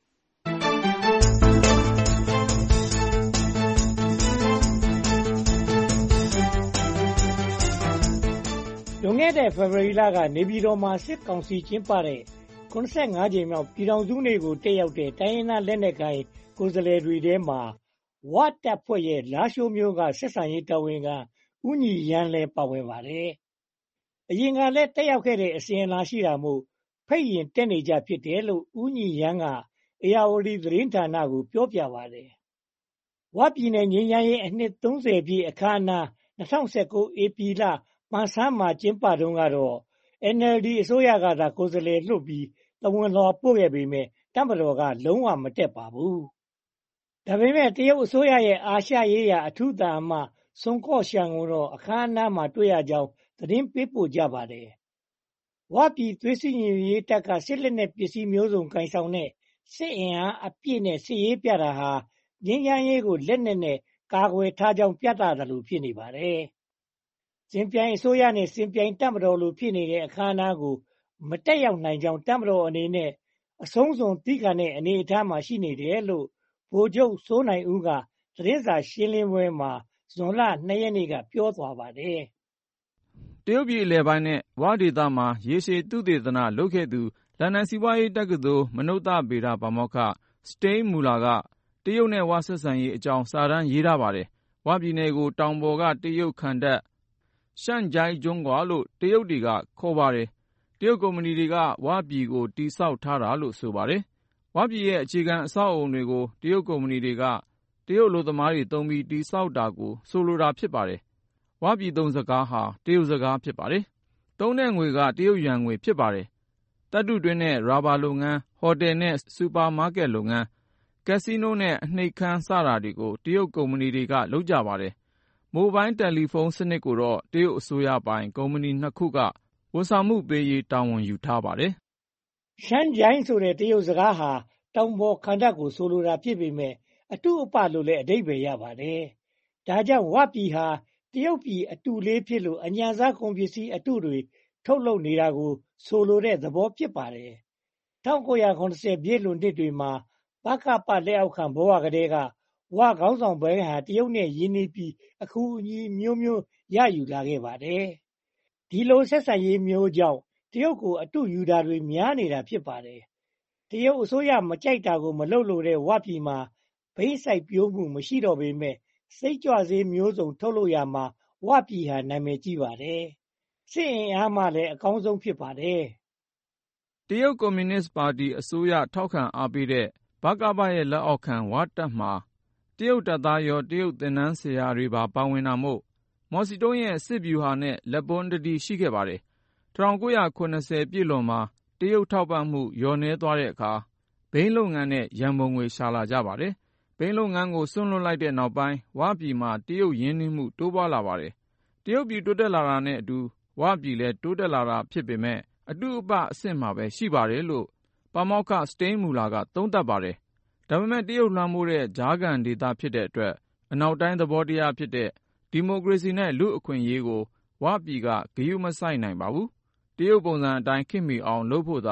လွန်ခဲ့တဲ့ဖေဖော်ဝါရီလကနေပြည်တော်မှာစစ်ကောင်စီကျင်းပတဲ့85ကြိမ်မြောက်ပြည်ထောင်စုနေ့ကိုတက်ရောက်တဲ့တိုင်းရင်းသားလက်နက်ကိုင်ကိုယ်စားလှယ်တွေထဲမှာဝတပ်ဖွဲ့ရဲ့လားရှိုးမျိုးကဆက်ဆံရေးတာဝန်ခံဦးညီရန်လည်းပါဝင်ပါတယ်။အရင်ကလည်းတက်ရောက်ခဲ့တဲ့အစဉ်အလာရှိတာမို့ဖိတ်ရင်တက်နေကြဖြစ်တယ်လို့ဦးညီရန်ကအေယာဝတီသတင်းဌာနကိုပြောပြပါတယ်။ဝပြည်နယ်ငြိမ်းချမ်းရေးအနှစ်30ပြည့်အခမ်းအနား2019ဧပြီလပန်ဆန်းမှာကျင်းပတုန်းကတော့ NLD အစိုးရကသာကိုယ်စားလှယ်လွှတ်ပြီးသဝဏ်လွှာပို့ခဲ့ပေမဲ့တပ်မတော်ကလုံးဝမတက်ပါဘူး။ဒါပေမဲ့တရုတ်အစိုးရရဲ့အာရှရေးရာအထူးသံအမတ်ဆွန်ကော့ရှန်ကိုတော့အခမ်းအနားမှာတွေ့ရကြောင်းသတင်းပေးပို့ကြပါတယ်။ဝပြည်သွေးစည်းညီညွတ်ရေးတပ်ကစစ်လက်နက်ပစ္စည်းမျိုးစုံကိုင်ဆောင်တဲ့စစ်အင်အားအပြည့်နဲ့စစ်ရေးပြတာဟာငြိမ်းချမ်းရေးကိုလက်နက်နဲ့ကာကွယ်ထားကြောင်းပြသတယ်လို့ဖြစ်နေပါတယ်။စင်ပြိုင်အစိုးရနဲ့စင်ပြိုင်တပ်မတော်လိုဖြစ်နေတဲ့အခမ်းအနားကိုမတက်ရောက်နိုင်ကြောင်းတပ်မတော်အနေနဲ့အဆုံးစွန်သီးခံတဲ့အနေအထားမှာရှိနေတယ်လို့ဗိုလ်ချုပ်စိုးနိုင်ဦးကသတင်းစာရှင်းလင်းပွဲမှာဇွန်လ2ရက်နေ့ကပြောသွားပါတယ်။တရုတ်ပြည်အလယ်ပိုင်းနဲ့ဝဒေသမှာရေရှည်သုတေသနလုပ်ခဲ့သူလန်ဒန်စီးပွားရေးတက္ကသိုလ်မနုဿဗေဒပါမောက္ခစတိန်းမူလာကတရုတ်နဲ့ဝဆက်ဆံရေးအကြောင်းစာတမ်းရေးထားပါတယ်။ဝပြည်နယ်ကိုတောင်ပေါ်ကတရုတ်ခံတပ်ရှန့်ဂျိုင်းကျွန်းကွာလို့တရုတ်တွေကခေါ်ပါတယ်။တရုတ်ကုမ္ပဏီတွေကဝပြည်ကိုတိဆောက်ထားတာလို့ဆိုပါတယ်။ဝပြည်ရဲ့အခြေခံအဆောက်အအုံတွေကိုတရုတ်ကုမ္ပဏီတွေကတရုတ်လူသမားတွေသုံးပြီးတိဆောက်တာကိုဆိုလိုတာဖြစ်ပါတယ်။ဝပြည်သုံးစကားဟာတရုတ်စကားဖြစ်ပါတယ်။သုံးတဲ့ငွေကတရုတ်ယွမ်ငွေဖြစ်ပါတယ်။သတ္တုတွင်းနဲ့ရာဘာလုပ်ငန်းဟိုတယ်နဲ့စူပါမားကတ်လုပ်ငန်းကက်စီနိုနဲ့အနှိပ်ခမ်းစတာတွေကိုတရုတ်ကုမ္ပဏီတွေကလုပ်ကြပါတယ်။မိုဘိုင်းတယ်လီဖုန်းစနစ်ကိုတော့တရုတ်အစိုးရပိုင်ကုမ္ပဏီ2ခုကဝန်ဆောင်မှုပေးရေးတာဝန်ယူထားပါတယ်။ရှမ်းဂျိုင်းဆိုတဲ့တရုတ်စကားဟာတောင်ပေါ်ခံတပ်ကိုဆိုလိုတာဖြစ်ပေမဲ့အတုအပလို့လည်းအဓိပ္ပာယ်ရပါတယ်။ဒါကြောင့်ဝပြည်ဟာတရုတ်ပြည်အတုလေးဖြစ်လို့အညံစားကုန်ပစ္စည်းအတုတွေထုတ်လုပ်နေတာကိုဆိုလိုတဲ့သဘောဖြစ်ပါတယ်။1980ပြည့်လွန်နှစ်တွေမှာဗကပလက်အောက်ခံဘဝကလေးကဝခေါင်းဆောင်ပိုင်းဟာတရုတ်နဲ့ရင်းနှီးပြီးအကူအညီမျိုးမျိုးရယူလာခဲ့ပါတယ်။ဒီလိုဆက်ဆံရေးမျိုးကြောင့်တရုတ်ကိုအတုယူတာတွေများနေတာဖြစ်ပါတယ်။တရုတ်အစိုးရမကြိုက်တာကိုမလုပ်လို့တဲ့ဝပြည်မှာဘိန်းစိုက်ပျိုးမှုမရှိတော့ပေမဲ့စိတ်ကြွစေးမျိုးစုံထုတ်လုပ်ရမှာဝပြည်ဟာနာမည်ကြီးပါတယ်။စစ်အင်အားမှလည်းအကောင်းဆုံးဖြစ်ပါတယ်။တရုတ်ကွန်မြူနစ်ပါတီအစိုးရထောက်ခံအားပေးတဲ့ဗကပရဲ့လက်အောက်ခံဝတပ်မှာတရုတ်တပ်သားရောတရုတ်သင်တန်းဆရာတွေပါဝင်တာမို့မော်စီတုံးရဲ့စစ်ဗျူဟာနဲ့လက်ပွန်းတတီရှိခဲ့ပါတယ်။1980ပြည့်လွန်မှာတရုတ်ထောက်ပံ့မှုလျော့နည်းသွားတဲ့အခါဘိန်းလုပ်ငန်းနဲ့ရန်ပုံငွေရှာလာကြပါတယ်။ဘိန်းလုပ်ငန်းကိုစွန့်လွတ်လိုက်တဲ့နောက်ပိုင်းဝပြည်မှာတရုတ်ရင်းနှီးမှုတိုးပွားလာပါတယ်။တရုတ်ပြည်တိုးတက်လာတာနဲ့အတူဝပြည်လည်းတိုးတက်လာတာဖြစ်ပေမဲ့အတုအပအဆင့်မှာပဲရှိပါတယ်လို့ပါမောက္ခစတိန်းမူလာကသုံးသပ်ပါတယ်။ဒါပေမဲ့တရုတ်လွှမ်းမိုးတဲ့ကြားခံဒေသဖြစ်တဲ့အတွက်အနောက်တိုင်းသဘောတရားဖြစ်တဲ့ဒီမိုကရေစီနဲ့လူ့အခွင့်အရေးကိုဝပြည်ကဂရုမစိုက်နိုင်ပါဘူး။တရုတ်ပုံစံအတိုင်းခေတ်မီအောင်လုပ်ဖို့သာ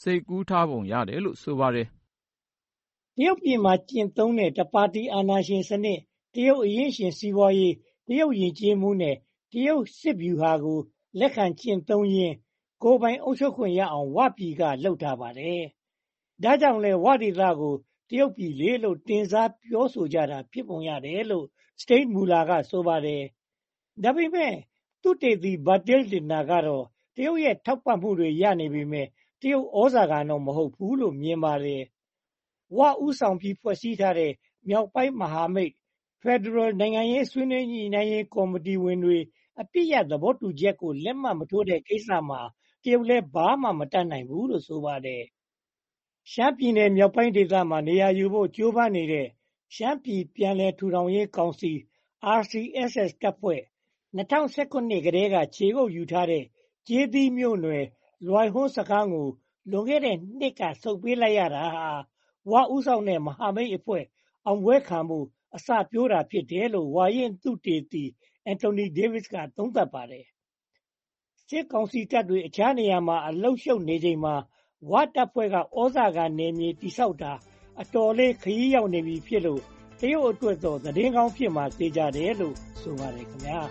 စိတ်ကူးထားပုံရတယ်လို့ဆိုပါတယ်တရုတ်ပြည်မှာကျင့်သုံးတဲ့တပါတီအာဏာရှင်စနစ်တရုတ်အရင်းရှင်စီးပွားရေးတရုတ်ယဉ်ကျေးမှုနဲ့တရုတ်စစ်ဗျူဟာကိုလက်ခံကျင့်သုံးရင်းကိုယ်ပိုင်အုပ်ချုပ်ခွင့်ရအောင်ဝပြည်ကလှုပ်ထားပါတယ်။ဒါကြောင့်လဲဝဒေသကိုတရုတ်ပြည်လေလို့တင်စားပြောဆိုကြတာဖြစ်ပုံရတယ်လို့စတိတ်မူလာကဆိုပါတယ်။ဒါပေမဲ့သူတေသီဘတ်တယ်လင်နာကတော့တရုတ်ရဲ့ထောက်ပံ့မှုတွေရနေပေမဲ့တရုတ်ဩဇာကတော့မဟုတ်ဘူးလို့မြင်ပါတယ်။ဝဥဆောင်ပြီးဖွဲ့စည်းထားတဲ့မြောက်ပိုင်းမဟာမိတ်ဖက်ဒရယ်နိုင်ငံရေးဆွေးနွေးညှိနှိုင်းရေးကော်မတီဝင်တွေအပြစ်ရသဘောတူချက်ကိုလက်မှတ်မထိုးတဲ့ကိစ္စမှာတရုတ်လည်းဘာမှမတတ်နိုင်ဘူးလို့ဆိုပါတယ်။ရှမ်းပြည်နယ်မြောက်ပိုင်းဒေသမှာနေရာယူဖို့ကြိုးပမ်းနေတဲ့ရှမ်းပြည်ပြန်လည်ထူထောင်ရေးကောင်စီ RCSS တပ်ဖွဲ့2019ခုနှစ်ကတည်းကခြေကုပ်ယူထားတဲ့ကျေးသီးမြို့နယ်လွိုင်ဟွန်းစခန်းကိုလွန်ခဲ့တဲ့နှစ်ကဆုတ်ပေးလိုက်ရတာဟာဝဥဆောင်တဲ့မဟာမိတ်အဖွဲ့အောင်ပွဲခံမှုအစပြိုးတာဖြစ်တယ်လို့ဝါရင့်သူတေသီအန်တိုနီဒေးဗစ်ကသုံးသပ်ပါတယ်။စစ်ကောင်စီတပ်တွေအခြားနေရာမှာအလုရှုပ်နေချိန်မှာဝတပ်ဖွဲ့ကဩဇာကနယ်မြေတိဆောက်တာအတော်လေးခရီးရောက်နေပြီဖြစ်လို့တရုတ်အတွက်တော့သတင်းကောင်းဖြစ်မှာသိကြတယ်လို့ဆိုပါတယ်ခင်ဗျာ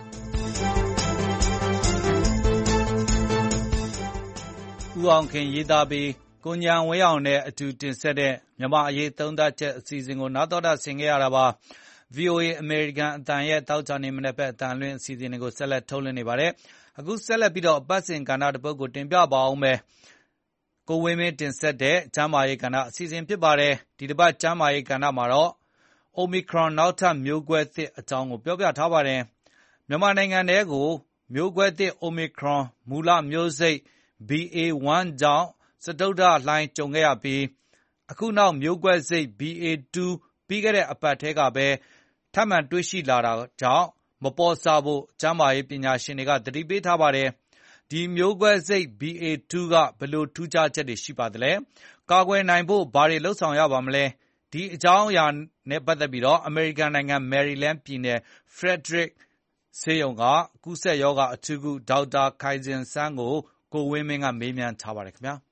ဦးအောင်ခင်ရေးသားပြီးကိုညာဝင်းအောင်နဲ့အတူတင်ဆက်တဲ့မြန်မာအရေးသုံးသပ်ချက်အစီအစဉ်ကိုနားတော်တာဆင်ခဲ့ရတာပါ VOA အမေရိကန်အသံရဲ့တောက်ချာနေမနေ့ဘက်အသံလွှင့်အစီအစဉ်တွေကိုဆက်လက်ထုတ်လွှင့်နေပါတယ်အခုဆက်လက်ပြီးတော့အပတ်စဉ်ကဏ္ဍတစ်ပုဒ်ကိုတင်ပြပါအောင်မယ်ကိုဝင်းမင်းတင်ဆက်တဲ့ကျမ်းမာရေးကဏ္ဍအစီအစဉ်ဖြစ်ပါတယ်ဒီတစ်ပတ်ကျမ်းမာရေးကဏ္ဍမှာတော့ Omicron နောက်ထပ်မျိုးကွဲသစ်အကြောင်းကိုပြောပြထားပါတယ်မြန်မာနိုင်ငံထဲကိုမျိုးကွဲသစ် Omicron မူလမျိုးစိတ် BA.1 ကြောင့်စတုတ္ထလှိုင်းကြုံခဲ့ရပြီးအခုနောက်မျိုးကွဲစိတ် BA.2 ပြီးခဲ့တဲ့အပတ်ထဲကပဲထပ်မံတွေ့ရှိလာတာကြောင့်မပေါ်ဆဖို့ကျန်းမာရေးပညာရှင်တွေကသတိပေးထားပါတယ်ဒီမျိုးကွဲစိတ် BA.2 ကဘယ်လိုထူးခြားချက်တွေရှိပါသလဲကာကွယ်နိုင်ဖို့ဘာတွေလုပ်ဆောင်ရပါမလဲဒီအကြောင်းအရာနဲ့ပတ်သက်ပြီးတော့အမေရိကန်နိုင်ငံမယ်ရီလန်းပြည်နယ် Frederick ဆေးရုံကကူးစက်ရောဂါအထူးကုဒေါက်တာခိုင်ဇင်ဆန်းကိုဝင်းမင်းကမေးမြန်းထားပါတယ်ခင်ဗျာ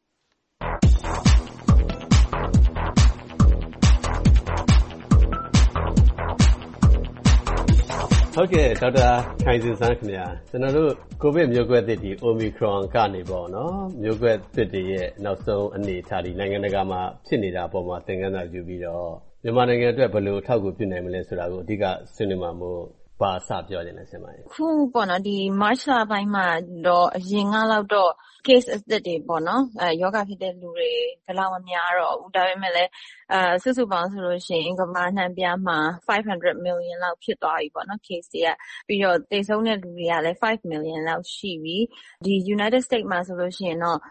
ဟုတ်ကဲ့ဒေါက်တာခိုင်စင်ဆန်းခင်ဗျာကျွန်တော်တို့ကိုဗစ်မျိုးကွဲသစ်ဒီ Omicron ကနေပေါ့နော်မျိုးကွဲသစ်တွေရဲ့နောက်ဆုံးအနေအထားဒီနိုင်ငံတကာမှာဖြစ်နေတာအပေါ်မှာသင်ခန်းစာယူပြီးတော့မြန်မာနိုင်ငံအတွက်ဘယ်လိုအထောက်အကူပြုနိုင်မလဲဆိုတာကိုအဓိကဆွေးနွေးမှာမို့ဘာအစပြောနေလဲဆင်ပါခုပေါ့နော်ဒီ March လပိုင်းမှာတော့အရင်ကလောက်တော့ case အသစ်တွေပေါ့နော်ယောဂဖြစ်တဲ့လူတွေဘယ်လောက်မများတော့ဘူးဒါပေမဲ့လည်းစုစုပေါင်းဆိုလို့ရှိရင်ကမ္ဘာနှံပြားမှာ500 million လောက်ဖြစ်သွားပြီပေါ့နော် case တွေကပြီးတော့သေဆုံးတဲ့လူတွေကလည်း5 million လောက်ရှိပြီဒီ United States မှာဆိုလို့ရှိရင်တော့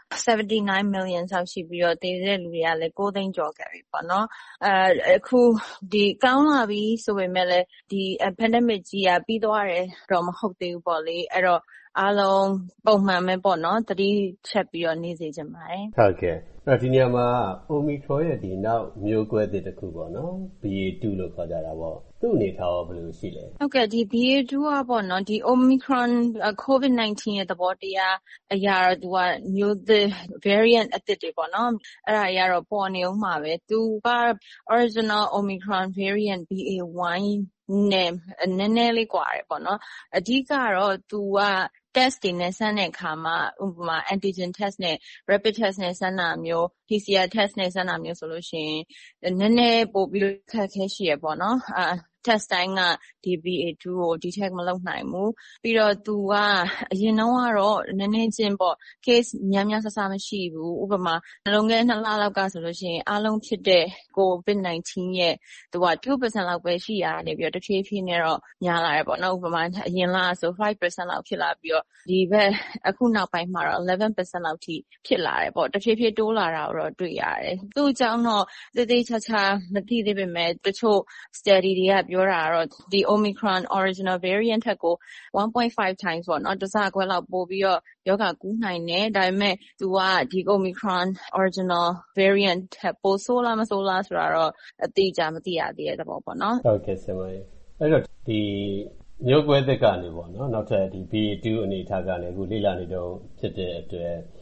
79 million လောက်ရှိပြီးတော့သေတဲ့လူတွေကလည်း9သိန်းကျော်ခဲ့ပြီပေါ့နော်အခုဒီကောင်းလာပြီဆိုပေမဲ့လည်းဒီ pandemic ကြီးကပြီးသွားတယ်တော့မဟုတ်သေးဘူးပေါ့လေအဲ့တော့အားလုံးပုံမှန်ပဲပေါ့နော်သတိချက်ပြီးတော့နေစေချင်ပါတယ်ဟုတ်ကဲ့အဲ့ဒီနေရာမှာ Omicron ရဲ့ဒီနောက်မျိုးကွဲသစ်တစ်ခုပေါ့နော် BA.2 လို့ခေါ်ကြတာပေါ့သူ့အနေထားရောဘယ်လိုရှိလဲဟုတ်ကဲ့ဒီ BA.2 ကပေါ့နော်ဒီ Omicron COVID-19 ရဲ့သဘောတရားအရာတော့သူကမျိုးသစ် variant အသစ်တွေပေါ့နော်အဲ့ဒါကြီးကတော့ပေါ်နေအောင်မှာပဲသူက original Omicron variant BA.1 နဲ့နည်းနည်းလေးကွာတယ်ပေါ့နော်အဓိကတော့သူက test တွေနဲ့စမ်းတဲ့အခါမှာဥပမာ antigen test နဲ့ rapid test နဲ့စမ်းတာမျိုး PCR test နဲ့စမ်းတာမျိုးဆိုလို့ရှိရင်နည်းနည်းပို့ပြီးခက်ခဲရှိရပေါ့နော်test တိုင်းကဒီ BA.2 ကို detect မလုပ်နိုင်ဘူးပြီးတော့သူကအရင်တော့ကတော့နည်းနည်းချင်းပေါ့ case များဆဆမရှိဘူးဥပမာလွန်ခဲ့2လလောက်ကဆိုလို့ရှိရင်အားလုံးဖြစ်တဲ့ COVID-19 ရဲ့သူက 2% လောက်ပဲရှိရတယ်ပြီးတော့တဖြည်းဖြည်းနဲ့တော့များလာတယ်ပေါ့နော်ဥပမာအရင်လဆို 5% လောက်ဖြစ်လာပြီးတော့ဒီဘက်အခုနောက်ပိုင်းမှာတော့ 11% လောက်ထိဖြစ်လာတယ်ပေါ့တဖြည်းဖြည်းတိုးလာတာကိုတော့တွေ့ရတယ်သူ့အကြောင်းတော့သေသေးချာချာမသိသေးပေမဲ့တချို့ study တွေကပြောတာကတော့ဒီ Omicron original variant ထက်ကို 1.5 times ပေါ့နော်တစ်ဆခွဲလောက်ပိုပြီးတော့ယောဂကူးနိုင်တယ်ဒါပေမဲ့သူကဒီ Omicron original variant ထက်ပိုဆိုးလားမဆိုးလားဆိုတာတော့အတိအကျမသိရသေးတဲ့သဘောပေါ့နော်ဟုတ်ကဲ့ဆင်ပါအဲ့တော့ဒီမျိုးကွဲသစ်ကနေပေါ့နော်နောက်ထပ်ဒီ BA.2 အနေအထားကနေအခုလေ့လာနေတော့ဖြစ်တဲ့အတွက်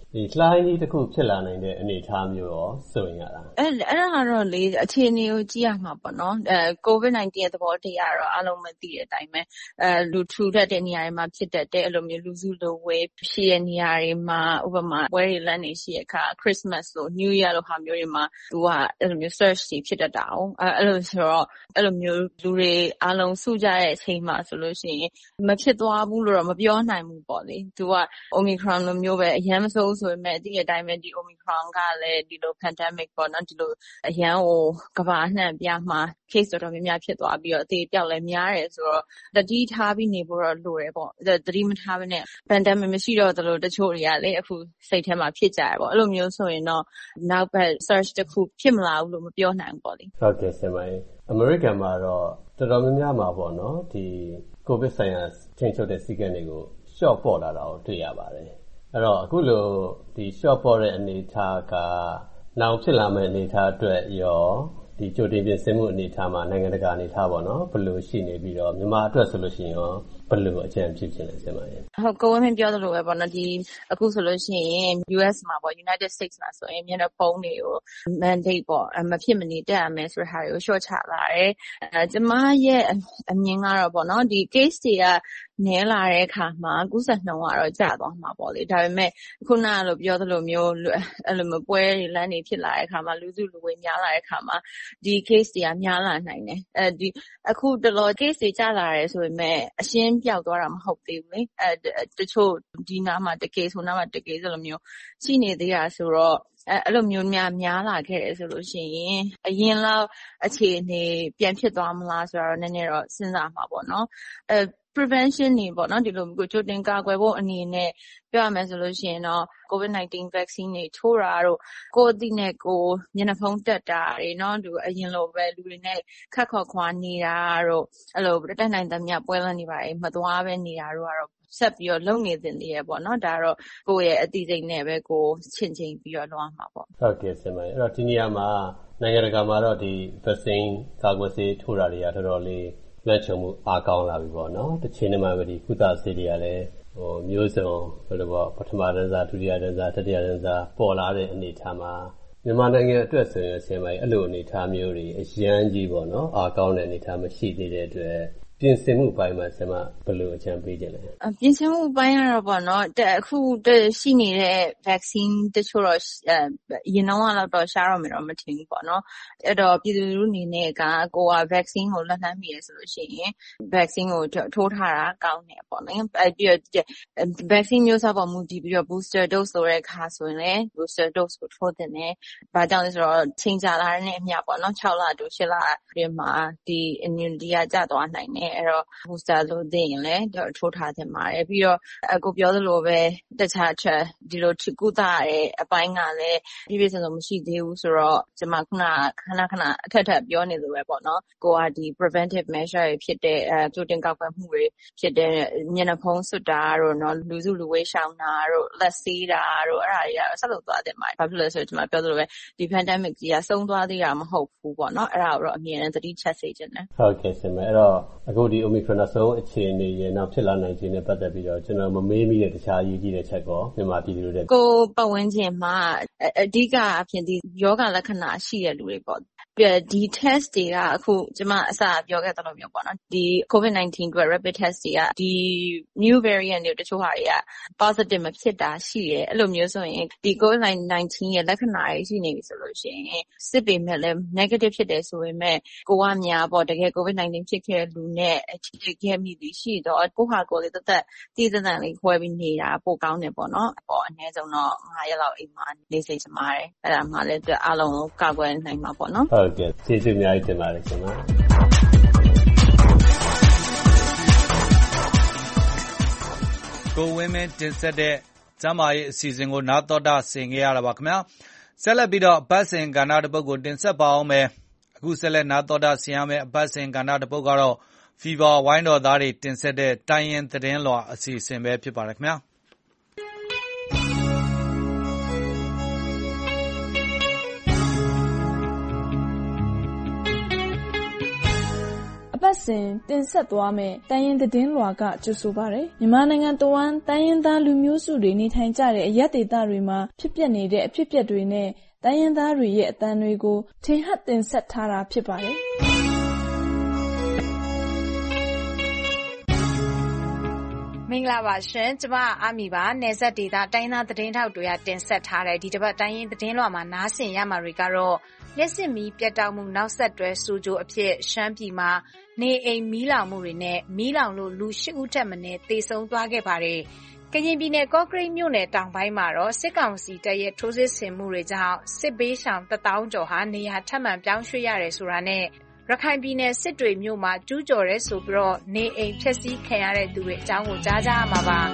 ဒီလှိုင်းကြီးတစ်ခုဖြစ်လာနိုင်တဲ့အနေအထားမျိုးရောစိုးရင်ရလားအဲ့ဒါကတော့လေအခြေအနေကိုကြည့်ရမှာပေါ့နော်COVID-19 ရဲ့သဘောတရားတော့အားလုံးမသိတဲ့အတိုင်းပဲလူထူထပ်တဲ့နေရာတွေမှာဖြစ်တတ်တဲ့အဲ့လိုမျိုးလူစုလူဝေးရှိတဲ့နေရာတွေမှာဥပမာပွဲတွေလမ်းနေရှိတဲ့အခါ Christmas လို့ New Year လို့ဟာမျိုးတွေမှာသူကအဲ့လိုမျိုး search တွေဖြစ်တတ်တာအောင်အဲ့လိုဆိုတော့အဲ့လိုမျိုးလူတွေအားလုံးစုကြတဲ့အချိန်မှာဆိုလို့ရှိရင်မဖြစ်သွားဘူးလို့တော့မပြောနိုင်ဘူးပေါ့လေသူက Omicron လိုမျိုးပဲအရန်မဆိုးဆိုပေမဲ့ဒီအတိုင်းပဲဒီ Omicron ကလည်းဒီလို pandemic ပေါ့နော်ဒီလိုအရန်ကိုကမ္ဘာအနှံ့ပြားမှာ case တော်တော်များများဖြစ်သွားပြီးတော့အသေးပြောက်လည်းများတယ်ဆိုတော့တတိထားပြီးနေဖို့တော့လိုတယ်ပေါ့တတိမထားဘဲနဲ့ pandemic မရှိတော့သလိုတချို့တွေကလေအခုစိတ်ထဲမှာဖြစ်ကြရပေါ့အဲ့လိုမျိုးဆိုရင်တော့နောက်ဘက် search တစ်ခုဖြစ်မလာဘူးလို့မပြောနိုင်ဘူးပေါ့လေဟုတ်ကဲ့ဆင်ပါရေအမေရိကန်မှာတော့တော်တော်များများမှာပေါ့နော်ဒီ COVID ဆိုင်ရာချိန်ချုပ်တဲ့စည်းကမ်းတွေကို short ပေါ်လာတာကိုတွေ့ရပါတယ်အဲ့တော့အခုလိုဒီ short ပေါ်တဲ့အနေအထားကနောက်ဖြစ်လာမယ့်အနေအထားအတွက်ရောဒီကြိုတင်ပြင်ဆင်မှုအနေအထားမှာနိုင်ငံတကာအနေအထားပေါ့နော်ဘယ်လိုရှိနေပြီးတော့မြန်မာအတွက်ဆိုလို့ရှိရင်ရောဘယ်လိုအကြံပြုချင်လဲဆင်ပါရဲ့ဟုတ်ကိုဝင်းမင်းပြောသလိုပဲပေါ့နော်ဒီအခုဆိုလို့ရှိရင် US မှာပေါ့ United States မှာဆိုရင်မျက်နှာဖုံးတွေကို mandate ပေါ့မဖြစ်မနေတက်ရမယ်ဆိုတဲ့ဟာတွေကို short ချလာတယ်ကျမရဲ့အမြင်ကတော့ပေါ့နော်ဒီ case တွေကနည်းလာတဲ့အခါမှာကူးစက်နှုန်းကတော့ကျသွားမှာပေါ့လေဒါပေမဲ့ခုနကလိုပြောသလိုမျိုးအဲ့လိုမျိုးပွဲတွေလမ်းတွေဖြစ်လာတဲ့အခါမှာလူစုလူဝေးများလာတဲ့အခါမှာဒီ case တွေကများလာနိုင်တယ်ဒီအခုတလော case တွေကျလာတယ်ဆိုပေမဲ့အရှင်းပြောက်သွားတာမဟုတ်သေးဘူးလေတချို့ဒီနားမှာတကယ်ဆိုနားမှာတကယ်ဆိုလိုမျိုးရှိနေသေးတာဆိုတော့အဲ့လိုမျိုးများလာခဲ့တယ်ဆိုလို့ရှိရင်အရင်လောက်အခြေအနေပြန်ဖြစ်သွားမလားဆိုတော့နည်းနည်းတော့စဉ်းစားမှာပေါ့နော်prevention နေပေါ့နော်ဒီလိုကိုကြိုတင်ကာကွယ်ဖို့အနေနဲ့ပြောရမယ်ဆိုလို့ရှိရင်တော့ COVID-19 vaccine တွေထိုးတာတို့ကိုယ်အသိနဲ့ကိုမျက်နှာဖုံးတက်တာတွေနော်ဒီအရင်လိုပဲလူတွေနဲ့ခက်ခေါ်ခွာနေတာတို့အဲ့လိုတက်နိုင်သမျှပွဲလမ်းနေပါမသွားပဲနေတာတို့ကတော့ဆက်ပြီးတော့လုံနေသင့်သေးရပေါ့နော်ဒါတော့ကိုယ့်ရဲ့အသိစိတ်နဲ့ပဲကိုချင့်ချိန်ပြီးတော့လုပ်ရမှာပေါ့ဟုတ်ကဲ့ဆင်ပါအဲ့တော့ဒီနေရာမှာနိုင်ငံတကာမှာတော့ဒီ vaccine ကာကွယ်ဆေးထိုးတာတွေကတော်တော်လေးလက်ချုံမှုအားကောင်းလာပြီပေါ့နော်တစ်ချိန်တည်းမှာပဲဒီကုသဆေးတွေကလည်းမျိုးစုံဘယ်လိုပေါ့ပထမတန်းစားဒုတိယတန်းစားတတိယတန်းစားပေါ်လာတဲ့အနေအထားမှာမြန်မာနိုင်ငံအတွက်ဆိုရင်ဆင်ပါအဲ့လိုအနေအထားမျိုးတွေအရန်ကြီးပေါ့နော်အားကောင်းတဲ့အနေအထားမရှိသေးတဲ့အတွက်ပြင်ဆင်မှုပိုင်းမှာဆင်မဘယ်လိုအကြံပေးကြလဲပြင်ဆင်မှုပိုင်းကတော့ပေါ့နော်အခုရှိနေတဲ့ vaccine တချို့တော့ရင်တော့ရှားတော့မယ်တော့မထင်ဘူးပေါ့နော်အဲ့တော့ပြည်သူလူထုအနေနဲ့ကကိုက vaccine ကိုလက်လှမ်းမိရဆိုလို့ရှိရင် vaccine ကိုထိုးထားတာကောင်းတယ်ပေါ့နော်အဲ့ပြီးတော့ vaccine မျိုးစားပေါ်မူတည်ပြီးတော့ booster dose ဆိုတဲ့အခါဆိုရင်လည်း booster dose ကိုထိုးတင်တယ်ဘာကြောင့်လဲဆိုတော့ချိန်ကြာလာတဲ့အမျှပေါ့နော်6လတိုး8လပြင်မှာဒီ immunity ကကျသွားနိုင်တယ်အဲ့တော့ booster လို့သိရင်လည်းထိုးထားသင့်ပါတယ်ပြီးတော့ကိုပြောသလိုပဲတခြားချက်ဒီလိုကုသရတဲ့အပိုင်းကလည်းပြည့်စုံမရှိသေးဘူးဆိုတော့ကျွန်မခဏအခက်ပြောနေလို့ပဲပေါ့နော်ကိုကဒီ preventive measure တွေဖြစ်တဲ့ကြိုတင်ကာကွယ်မှုတွေဖြစ်တဲ့မျက်နှာဖုံးစွပ်တာတို့နော်လူစုလူဝေးရှောင်တာတို့လက်ဆေးတာတို့အဲ့ဒါတွေဆက်လုပ်သွားသင့်ပါတယ်ဘာဖြစ်လဲဆိုတော့ကျွန်မပြောသလိုပဲဒီ pandemic ကြီးကဆုံးသွားသေးတာမဟုတ်ဘူးပေါ့နော်အဲ့ဒါကိုတော့အမြဲတမ်းသတိချက်စေချင်တယ်ဟုတ်ကဲ့ဆင်မယ်အဲ့တော့အခုဒီ Omicron ဆုံးအခြေအနေရနောက်ဖြစ်လာနိုင်ခြင်းနဲ့ပတ်သက်ပြီးတော့ကျွန်တော်မမေးမိတဲ့တခြားအရေးကြီးတဲ့ချက်ကောမြန်မာပြည်သူတွေကိုပတ်ဝန်းကျင်မှာအဓိကအဖြစ်ဒီယောဂလက္ခဏာရှိတဲ့လူတွေပေါ့ဒီ test တွေကအခုကျွန်မအစပြောခဲ့သလိုမျိုးပေါ့နော်ဒီ COVID-19 က rapid test တွေကဒီ new variant တွေတချို့ဟာတွေက positive မဖြစ်တာရှိတယ်အဲ့လိုမျိုးဆိုရင်ဒီ COVID-19 ရဲ့လက္ခဏာတွေရှိနေပြီဆိုလို့ရှိရင်စစ်ပေမဲ့လည်း negative ဖြစ်တယ်ဆိုပေမဲ့ကိုကများပေါ့တကယ် COVID-19 ဖြစ်ခဲ့တဲ့လူနဲ့ထိခဲ့မိပြီးရှိတော့ကိုဟာကိုယ်လေးတသက်တည်တံ့လေးခွဲပြီးနေတာပိုကောင်းတယ်ပေါ့နော်ပေါ့အနည်းဆုံးတော့9ရက်လောက်အိမ်မှာနေစိတ်ချမာတယ်အဲ့ဒါမှလည်းအားလုံးကိုကာကွယ်နိုင်မှာပေါ့နော်ဟုတ်ကဲ့ကျေးဇူးအများကြီးတင်ပါတယ်ရှင်ပါကိုဝင်းမင်းတင်ဆက်တဲ့ကျမ်းမာရေးအစီအစဉ်ကိုနားတော်တာဆင်ခဲ့ရတာပါခင်ဗျာဆက်လက်ပြီးတော့အပတ်စဉ်ကဏ္ဍတစ်ပုဒ်ကိုတင်ဆက်ပါအောင်မယ်အခုဆက်လက်နားတော်တာဆင်ရမယ့်အပတ်စဉ်ကဏ္ဍတစ်ပုဒ်ကတော့ Fever ဝိုင်းတော်သားတွေတင်ဆက်တဲ့တိုင်းရင်သတင်းလွှာအစီအစဉ်ပဲဖြစ်ပါတယ်ခင်ဗျာအပတ်စဉ်တင်ဆက်သွားမယ့်တိုင်းရင်းသတင်းလွှာကကြိုဆိုပါတယ်။မြန်မာနိုင်ငံတဝန်းတိုင်းရင်းသားလူမျိုးစုတွေနေထိုင်ကြတဲ့အရပ်ဒေသတွေမှာဖြစ်ပျက်နေတဲ့အဖြစ်အပျက်တွေနဲ့တိုင်းရင်းသားတွေရဲ့အသံတွေကိုထင်ဟပ်တင်ဆက်ထားတာဖြစ်ပါတယ်။မင်္ဂလာပါရှင်ကျမအာမီပါနယ်စပ်ဒေသတိုင်းသားသတင်းထောက်တွေကတင်ဆက်ထားတဲ့ဒီတစ်ပတ်တိုင်းရင်းသတင်းလွှာမှာနားဆင်ရမှာတွေကတော့လျှက်စစ်မီးပြတ်တောက်မှုနောက်ဆက်တွဲဆိုးကျိုးအဖြစ်ရှမ်းပြည်မှာနေအိမ်မီးလောင်မှုတွေနဲ့မီးလောင်လို့လူ8ဦးထက်မနည်းသေဆုံးသွားခဲ့ပါတယ်။ကရင်ပြည်နယ်ကော့ကရိတ်မြို့နယ်တောင်ပိုင်းမှာတော့စစ်ကောင်စီတပ်ရဲ့ထိုးစစ်ဆင်မှုတွေကြောင့်စစ်ဘေးရှောင်1000ကျော်ဟာနေရာထပ်မံပြောင်းရွှေ့ရတယ်ဆိုတာနဲ့ရခိုင်ပြည်နယ်စစ်တွေမြို့မှာကျူးကျော်ရဲဆိုပြီးတော့နေအိမ်ဖျက်ဆီးခံရတဲ့သူတွေအကြောင်းကိုကြားကြရမှာပါ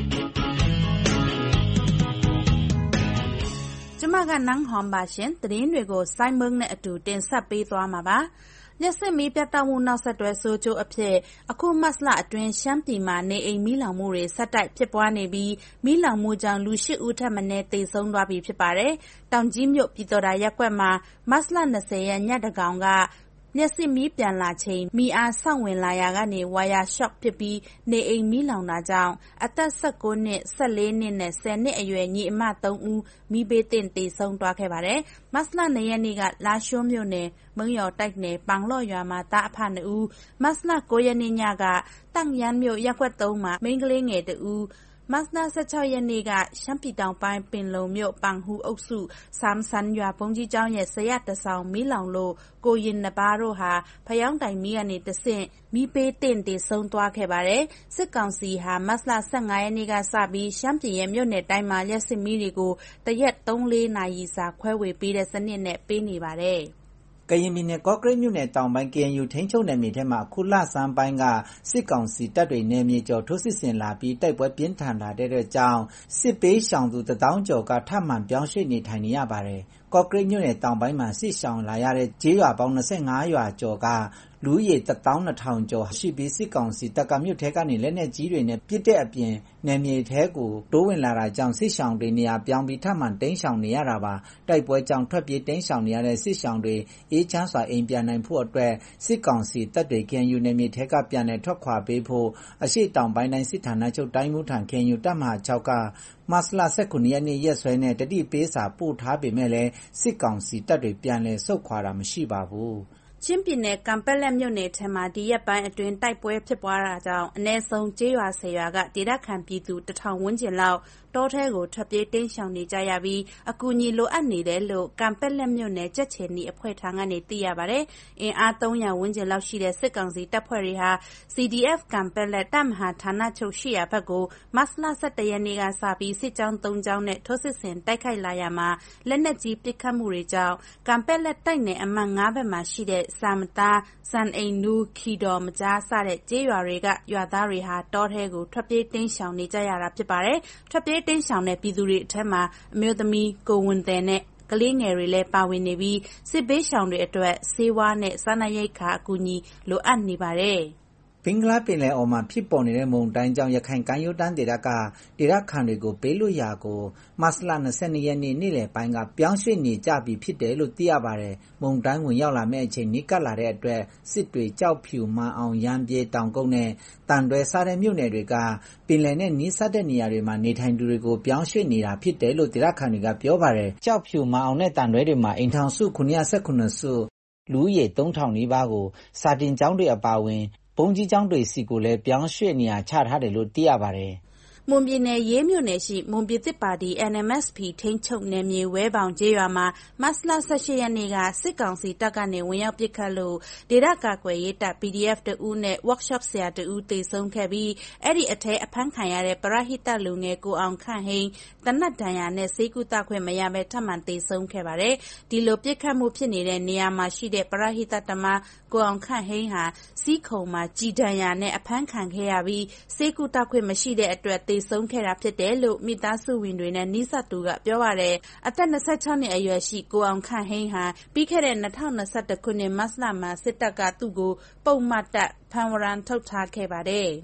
ကျမကနန်းဟွန်ပါရှင်သတင်းတွေကိုစိုင်းမုံနဲ့အတူတင်ဆက်ပေးသွားမှာပါလျှက်စစ်မီးပြတ်တောက်မှုနောက်ဆက်တွဲဆိုးကျိုးအဖြစ်အခုမတ်လအတွင်းရှမ်းပြည်မှာနေအိမ်မီးလောင်မှုတွေဆက်တိုက်ဖြစ်ပွားနေပြီးမီးလောင်မှုကြောင့်လူ8ဦးထက်မနည်းသေဆုံးသွားပြီဖြစ်ပါတယ်တောင်ကြီးမြို့ပြည်တော်တာရပ်ကွက်မှာမတ်လ20ရက်ညတကောင်ကလျှက်စစ်မီးပြန်လာချိန်မီးအားဆောင့်ဝင်လာရာကနေဝါယာရှော့ဖြစ်ပြီးနေအိမ်မီးလောင်တာကြောင့်အသက်19နှစ်14နှစ်နဲ့10နှစ်အရွယ်ညီအမ3ဦးမီးဘေးသင့်သေဆုံးသွားခဲ့ပါတယ်။မတ်လ2ရက်နေ့ကလာရှိုးမြို့နယ်မုံရော်တိုက်နယ်ပန်လော့ရွာမှာတာအဖ2ဦးမတ်လ9ရက်နေ့ညကတန့်ရန်မြို့ရပ်ကွက်3မှာမိန်းကလေးငယ်2ဦးမတ်လ16ရက်နေ့ကရှမ်းပြည်တောင်ပိုင်းပင်လုံမြို့ပန်ဟူအုပ်စုစမ်ဆန်ရွာဘုံကြီးကျောင်းရဲ့ဆရာတဆောင်မီးလောင်လို့ကိုရင်နှစ်ပါးတို့ဟာဖယောင်းတိုင်မီးကနေတဆင့်မီးပေးတင်တေဆုံးသွားခဲ့ပါတယ်စစ်ကောင်စီဟာမတ်လ15ရက်နေ့ကစပြီးရှမ်းပြည်ရဲ့မြို့နယ်တိုင်းမှာလျှက်စစ်မီးတွေကိုတရက် 3-4 နာရီစာခွဲဝေပေးတဲ့စနစ်နဲ့ပေးနေပါတယ်ကရင်ပြည်နယ်ကော့ကရိတ်မြို့နယ်တောင်ပိုင်း KNU ထိန်းချုပ်နယ်မြေထဲမှာခုလဆန်းပိုင်းကစစ်ကောင်စီတပ်တွေနယ်မြေကျော်ထိုးစစ်ဆင်လာပြီးတိုက်ပွဲပြင်းထန်လာတဲ့အတွက်ကြောင့်စစ်ပေးရှောင်သူ1000ကျော်ကထပ်မံပြောင်းရွှေ့နေထိုင်နေရပါတယ်။ကော့ကရိတ်မြို့နယ်တောင်ပိုင်းမှာစစ်ရှောင်လာရတဲ့ကျေးရွာပေါင်း25ရွာကျော်ကလူဦးရေ12000ကျော်ရှိပြီးစစ်ကောင်စီတပ်ကမြို့ထဲကနေလက်နက်ကြီးတွေနဲ့ပစ်တဲ့အပြင်နယ်မြေထဲကိုတိုးဝင်လာတာကြောင့်စစ်ရှောင်တွေနေရာပြောင်းပြီးထပ်မံတိမ်းရှောင်နေရတာပါတိုက်ပွဲကြောင့်ထွက်ပြေးတိမ်းရှောင်နေရတဲ့စစ်ရှောင်တွေအေးချမ်းစွာအိမ်ပြန်နိုင်ဖို့အတွက်စစ်ကောင်စီတပ်တွေ KNU နယ်မြေထဲကပြန်လည်ထွက်ခွာပေးဖို့အရှိတောင်ပိုင်းတိုင်းစစ်ဌာနချုပ်တိုင်းမှုထံ KNU တပ်မဟာ6ကမတ်လ19ရက်နေ့ရက်စွဲနဲ့တတိပေးစာပို့ထားပေမဲ့လည်းစစ်ကောင်စီတပ်တွေပြန်လည်ဆုတ်ခွာတာမရှိပါဘူးချင်းပြည်နယ်ကံပက်လက်မြို့နယ်ထဲမှာဒီရက်ပိုင်းအတွင်းတိုက်ပွဲဖြစ်ပွားတာကြောင့်အနည်းဆုံးကျေးရွာ10ရွာကဒေသခံပြည်သူ1000ဝန်းကျင်လောက်တောထဲကိုထွက်ပြေးတိမ်းရှောင်နေကြရပြီးအကူအညီလိုအပ်နေတယ်လို့ကံပက်လက်မြို့နယ်ကြက်ချယ်နီအဖွဲ့ထံကနေသိရပါတယ်။အင်အား300ဝန်းကျင်လောက်ရှိတဲ့စစ်ကောင်စီတပ်ဖွဲ့တွေဟာ CDF ကံပက်လက်တပ်မဟာဌာနချုပ်ရှိရာဘက်ကိုမတ်လ17ရက်နေ့ကစပြီးစစ်ကြောင်း3ကြောင်းနဲ့ထိုးစစ်ဆင်တိုက်ခိုက်လာရမှာလက်နက်ကြီးပစ်ခတ်မှုတွေကြောင့်ကံပက်လက်တိုက်နယ်အမှတ်9ဘက်မှာရှိတဲ့စံမသားစံအိမ်နူးခီတော်မကြားစတဲ့ကျေးရွာတွေကရွာသားတွေဟာတောထဲကိုထွက်ပြေးတိမ်းရှောင်နေကြရတာဖြစ်ပါတယ်။ထွက်ပြေးတိမ်းရှောင်တဲ့ပြည်သူတွေအထက်မှာအမျိုးသမီးကိုဝန်တဲ့နဲ့ကလေးငယ်တွေလည်းပါဝင်နေပြီးစစ်ဘေးရှောင်တွေအတွက်ဆေးဝါးနဲ့စားနပ်ရိက္ခာအကူအညီလိုအပ်နေပါတယ်။ဘင်္ဂလားပင်လယ်အော်မှာဖြစ်ပေါ်နေတဲ့မုန်တိုင်းကြောင့်ရခိုင်ကမ်းရိုးတန်းဒေသကဒေသခံတွေကိုဘေးလွတ်ရာကိုမတ်လ22ရက်နေ့နေ့လယ်ပိုင်းကပြောင်းရွှေ့နေကြပြီဖြစ်တယ်လို့သိရပါတယ်။မုန်တိုင်းဝင်ရောက်လာမယ့်အချိန်နီးကပ်လာတဲ့အတွက်စစ်တွေကြောက်ဖြူမန်အောင်ရမ်းပြေးတောင်ကုန်းနဲ့တန်တွဲစားတဲ့မြို့နယ်တွေကပင်လယ်နဲ့နီးစပ်တဲ့နေရာတွေမှာနေထိုင်သူတွေကိုပြောင်းရွှေ့နေတာဖြစ်တယ်လို့ဒေသခံတွေကပြောပါတယ်။ကြောက်ဖြူမန်အောင်နဲ့တန်တွဲတွေမှာအိမ်ထောင်စု919စုလူဦးရေ3000နီးပါးကိုစာတင်ကျောင်းတွေအပါအဝင်ဘုံကြီးကျောင်းတွေစီကိုလည်းပြောင်းရွှေ့နေရာချထားတယ်လို့သိရပါတယ်။မွန်ပြည်နယ်ရေးမြို့နယ်ရှိမွန်ပြည်သစ်ပါတီ NMSP ထိန်းချုပ်နယ်မြေဝဲပေါင်ကျေးရွာမှာမတ်လ18ရက်နေ့ကစစ်ကောင်စီတပ်ကနေဝင်ရောက်ပစ်ခတ်လို့ဒေသကာကွယ်ရေးတပ် PDF တဦးနဲ့ workshop ဆရာတဦးသေဆုံးခဲ့ပြီးအဲ့ဒီအထဲအဖမ်းခံရတဲ့ပရဟိတလူငယ်ကိုအောင်ခန့်ဟိန်းတနတ်ဒဏ်ရာနဲ့ဆေးကုသခွင့်မရဘဲထပ်မံသေဆုံးခဲ့ပါတယ်။ဒီလိုပစ်ခတ်မှုဖြစ်နေတဲ့နေရာမှာရှိတဲ့ပရဟိတတမကိုအောင်ခန့်ဟိန်းဟာစီးခုံမှာကြည်ဒဏ်ရာနဲ့အဖမ်းခံခဲ့ရပြီးဆေးကုသခွင့်မရှိတဲ့အတွက်သေဆုံးခဲ့တာဖြစ်တယ်လို့မိသားစုဝင်တွေနဲ့နီးစပ်သူကပြောပါတယ်။အသက်26နှစ်အရွယ်ရှိကိုအောင်ခန့်ဟိန်းဟာပြီးခဲ့တဲ့2021ခုနှစ်မတ်လမှာစစ်တပ်ကသူ့ကိုပုံမှန်တပ်ဖမ်းဝရမ်းထုတ်ထားခဲ့ပါတယ်။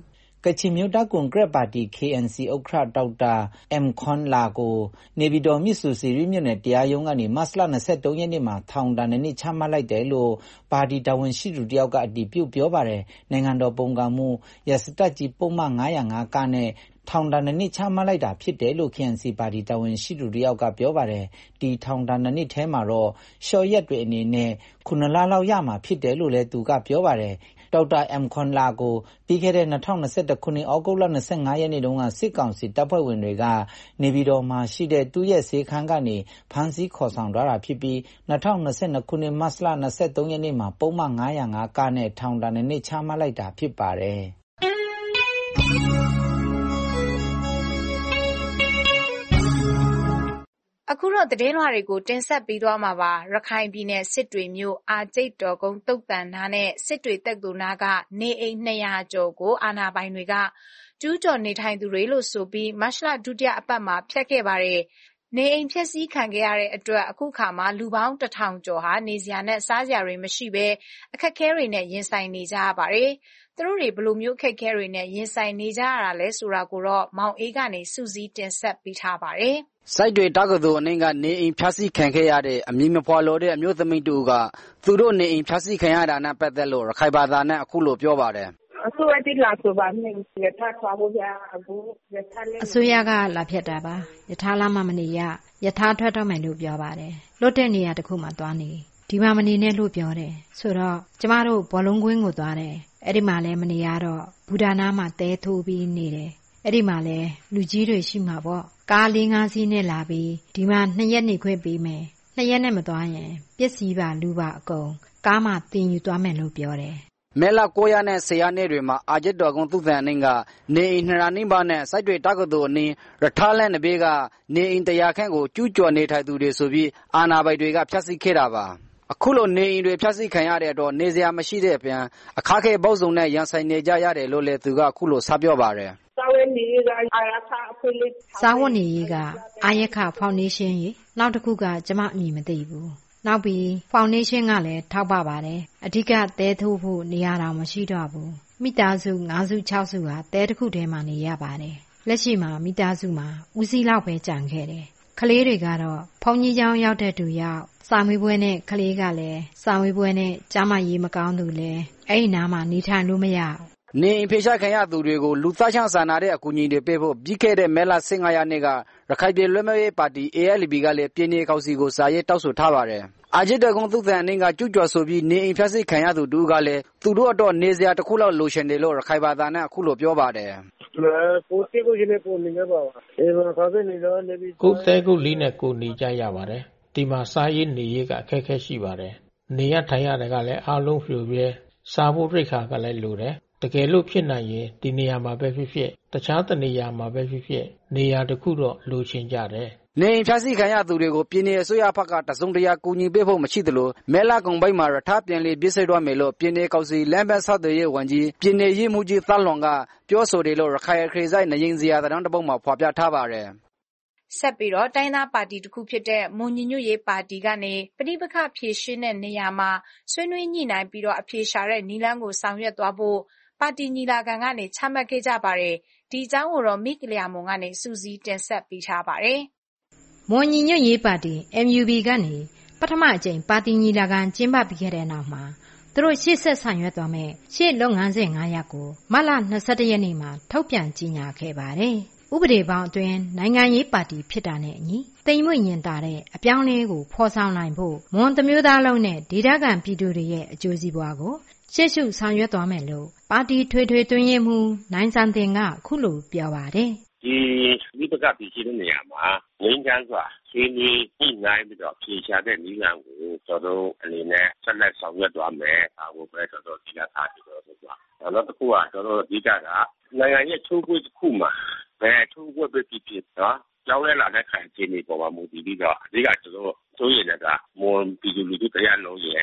ကချင်မျိုးသားကွန်ဂရက်ပါတီ KNC ဥက္ကဋ္ဌဒေါက်တာအမ်ခွန်လာကိုနေပြည်တော်မြစ်ဆူစီရီမြို့နယ်တရားရုံးကနေမတ်လ23ရက်နေ့မှာထောင်ဒဏ်2နှစ်ချမှတ်လိုက်တယ်လို့ပါတီတာဝန်ရှိသူတယောက်ကအတည်ပြုပြောပါတယ်နိုင်ငံတော်ပုံကမှုရစတကြီးပုံမှန်905ကနဲ့ထောင်ဒဏ်2နှစ်ချမှတ်လိုက်တာဖြစ်တယ်လို့ KNC ပါတီတာဝန်ရှိသူတယောက်ကပြောပါတယ်ဒီထောင်ဒဏ်2နှစ်ထဲမှာတော့ရှော့ရက်တွေအနေနဲ့9လလောက်ရမှာဖြစ်တယ်လို့လည်းသူကပြောပါတယ်ဒေါက်တာအမ်ခွန်လာကိုပြီးခဲ့တဲ့2021ခုနှစ်ဩဂုတ်လ25ရက်နေ့တုန်းကစစ်ကောင်စီတပ်ဖွဲ့ဝင်တွေကနေပြည်တော်မှာရှိတဲ့သူ့ရဲ့ဈေးခန်းကနေဖမ်းဆီးခေါ်ဆောင်ထားတာဖြစ်ပြီး2022ခုနှစ်မတ်လ23ရက်နေ့မှာပုံမှန်905ကနဲ့ထောင်ဒဏ်2နှစ်ချမှတ်လိုက်တာဖြစ်ပါတယ်အခုတော့သတင်းလွှာတွေကိုတင်ဆက်ပေးသွားမှာပါရခိုင်ပြည်နယ်စစ်တွေမြို့အာကျိတ်တော်ကုန်းတုတ်တန်နာနဲ့စစ်တွေတက်သူနာကနေအိမ်200ကျော်ကိုအာဏာပိုင်တွေကကျူးကျော်နေထိုင်သူတွေလို့ဆိုပြီးမတ်လဒုတိယအပတ်မှာဖျက်ခဲ့ပါတယ်နေအိမ်ဖျက်ဆီးခံခဲ့ရတဲ့အတွက်အခုခါမှာလူပေါင်း1000ကျော်ဟာနေစရာနဲ့စားစရာတွေမရှိဘဲအခက်အခဲတွေနဲ့ရင်ဆိုင်နေကြရပါတယ်သူတို့တွေဘယ်လိုမျိုးအခက်အခဲတွေနဲ့ရင်ဆိုင်နေကြရတာလဲဆိုတာကိုတော့မောင်အေးကနေစူးစီးတင်ဆက်ပေးထားပါတယ်စိုက်တွေတက္ကသိုလ်အနှင်းကနေအိမ်ဖျက်ဆီးခံခဲ့ရတဲ့အမည်မဖော်လိုတဲ့အမျိုးသမီးတူကသူတို့နေအိမ်ဖျက်ဆီးခံရတာနဲ့ပတ်သက်လို့ရခိုင်ဘာသာနဲ့အခုလိုပြောပါတယ်အစိုးရကလာဆိုပါမယ်ရထားသွားဖို့ရအခုရထားလေးအစိုးရကလာဖြတ်တာပါရထားလာမှမနေရရထားထွက်တော့မယ်လို့ပြောပါတယ်လွတ်တဲ့နေရာတစ်ခုမှသွားနေဒီမှာမနေနဲ့လို့ပြောတယ်ဆိုတော့ကျမတို့ဘောလုံးကွင်းကိုသွားတယ်အဲ့ဒီမှာလည်းမနေရတော့ဘူဒါနာမှာတဲထိုးပြီးနေတယ်အဲ့ဒီမှာလည်းလူကြီးတွေရှိမှာပေါ့ကား4-5စီးနဲ့လာပြီးဒီမှာ2ရက်နေခွင့်ပေးမယ်2ရက်နဲ့မသွားရင်ပစ္စည်းပါလူပါအကုန်ကားမှတင်ယူသွားမယ်လို့ပြောတယ်မဲလာ9ရက်နဲ့10ရက်နေ့တွေမှာအာကျစ်တော်ကုန်းသူ့တန်အင်းကနေအိမ်200နီးပါးနဲ့စိုက်တွေတက္ကသိုလ်အင်းရထားလန်းနဘေးကနေအိမ်100ခန့်ကိုကျူးကျော်နေထိုင်သူတွေဆိုပြီးအာဏာပိုင်တွေကဖျက်ဆီးခဲ့တာပါအခုလိုနေအိမ်တွေဖျက်ဆီးခံရတဲ့အတွက်နေစရာမရှိတဲ့အပြင်အခက်အခဲပေါင်းစုံနဲ့ရန်ဆိုင်နေကြရတယ်လို့လည်းသူကအခုလိုဆက်ပြောပါတယ်စာဝတ်နေရေးကအာရခဖောင်ဒေးရှင်းရေနောက်တစ်ခုကကျမအမည်မသိဘူးနောက်ပြီးဖောင်ဒေးရှင်းကလည်းထောက်ပပါတယ်အဓိကတဲထိုးဖို့နေရာတော့မရှိတော့ဘူးမိသားစု5စု6စုဟာတဲတစ်ခုထဲမှာနေရပါတယ်လက်ရှိမှာမိသားစုမှာဦးစီးလောက်ပဲကြံခဲ့တယ်ကလေးတွေကတော့ဖုန်ကြီးကျောင်းရောက်တဲ့သူရောက်စာမေးပွဲနဲ့ကလေးကလည်းစာမေးပွဲနဲ့ကျမရေးမကောင်းသူလည်းအဲ့ဒီနားမှာနေထိုင်လို့မရနေအိမ်ဖေရှားခံရသူတွေကိုလူသားချင်းစာနာတဲ့အကူအညီတွေပေးဖို့ပြီးခဲ့တဲ့မဲလ15ရက်နေ့ကရခိုင်ပြည်လွတ်မြောက်ရေးပါတီ ALP ကလည်းပြည်내ကောင်စီကိုစာရေးတောက်ဆိုထားပါတယ်။အာဂျစ်တကုန်းသူ့တန်အင်းကကျူးကျော်ဆိုပြီးနေအိမ်ဖျက်ဆီးခံရသူတို့ကလည်းသူတို့အတွက်နေစရာတစ်ခုလောက်လိုချင်တယ်လို့ရခိုင်ဘာသာနဲ့အခုလိုပြောပါတယ်။ကိုယ်ကိုချင်းကိုနေရပါပါ။ဒီမှာခါကနေတော့နေပြီးကိုယ်တဲကိုလေးနဲ့ကိုနေကြရပါတယ်။ဒီမှာစားရေးနေရေးကအခက်အခဲရှိပါတယ်။နေရထိုင်ရတယ်ကလည်းအားလုံးဖြူပြဲစားဖို့ရိတ်ခါကလည်းလိုတယ်။တကယ်လို့ဖြစ်နိုင်ရင်ဒီနေရာမှာပဲဖြစ်ဖြစ်တခြားတနေရာမှာပဲဖြစ်ဖြစ်နေရာတစ်ခုတော့လိုချင်ကြတယ်နေအိမ်ဖျက်ဆီးခံရသူတွေကိုပြည်내အစိုးရဘက်ကတစုံတရာကူညီပေးဖို့မရှိသလိုမဲလာကုံပိုက်မှာရထားပြန်လည်ပြည့်စုံတော့မယ်လို့ပြည်내ကောင်စီလမ်းပန်းဆောက်တဲ့ဝန်ကြီးပြည်내ရေးမှုကြီးသတ်လွန်ကပြောဆိုတယ်လို့ရခိုင်ခရီးဆိုင်နေရင်စရာတန်းတစ်ပုဒ်မှာဖော်ပြထားပါတယ်ဆက်ပြီးတော့တိုင်းသားပါတီတစ်ခုဖြစ်တဲ့မွန်ညီညွတ်ရေးပါတီကနေပဋိပက္ခဖြေရှင်းတဲ့နေရာမှာဆွေးနွေးညှိနှိုင်းပြီးတော့အဖြေရှာတဲ့နည်းလမ်းကိုဆောင်ရွက်သွားဖို့ပါတီညီလာခံကနေချမှတ်ခဲ့ကြပါတယ်ဒီအကြောင်းကိုတော့မိကလျာမွန်ကနေစူးစီးတင်ဆက်ပေးထားပါတယ်မွန်ညီညွတ်ရေးပါတီ MUB ကနေပထမအကြိမ်ပါတီညီလာခံကျင်းပပြီးခဲ့တဲ့နောက်မှာသူတို့ရှေ့ဆက်ဆောင်ရွက်သွားမယ်ရှေ့လုပ်ငန်းစဉ်9ရပ်ကိုမတ်လ21ရက်နေ့မှာထုတ်ပြန်ကြေညာခဲ့ပါတယ်ဥပဒေပေါင်းအတွင်းနိုင်ငံရေးပါတီဖြစ်တာနဲ့အညီတိမ်မွေ့ညင်တာတဲ့အပြောင်းလဲကိုဖော်ဆောင်နိုင်ဖို့မွန်သမ ्यो သားလုံးနဲ့ဒေသခံပြည်သူတွေရဲ့အကျိုးစီးပွားကိုရှေ့ရှုဆောင်ရွက်သွားမယ်လို့ပါတီထွေထွေတွင်းရေးမှူးနိုင်စံတင်ကခုလိုပြောပါတယ်ဒီမိဘကပြည်ရှိတဲ့နေရာမှာငင်းချမ်းစွာဆွေးနွေးညှိနှိုင်းပြီးတော့ဖြေရှာတဲ့နည်းလမ်းကိုကျွန်တော်အနေနဲ့ဆက်လက်ဆောင်ရွက်သွားမယ်။ဒါကိုပဲကျွန်တော်ဒီကထားပြီးတော့ဆိုတော့နောက်တစ်ခုကကျွန်တော်ဒီကနိုင်ငံရဲ့ချိုးပွေးတစ်ခုမှာဘယ်ချိုးပွေးပဲဖြစ်နော်ကြောင်းလဲလာတဲ့ခံခြေနေပေါ်မှာမူတည်ပြီးတော့အဓိကကျွန်တော်ဆိုရင်လည်းမွန်ပြည်သူလူထုတရားလုံးရဲ့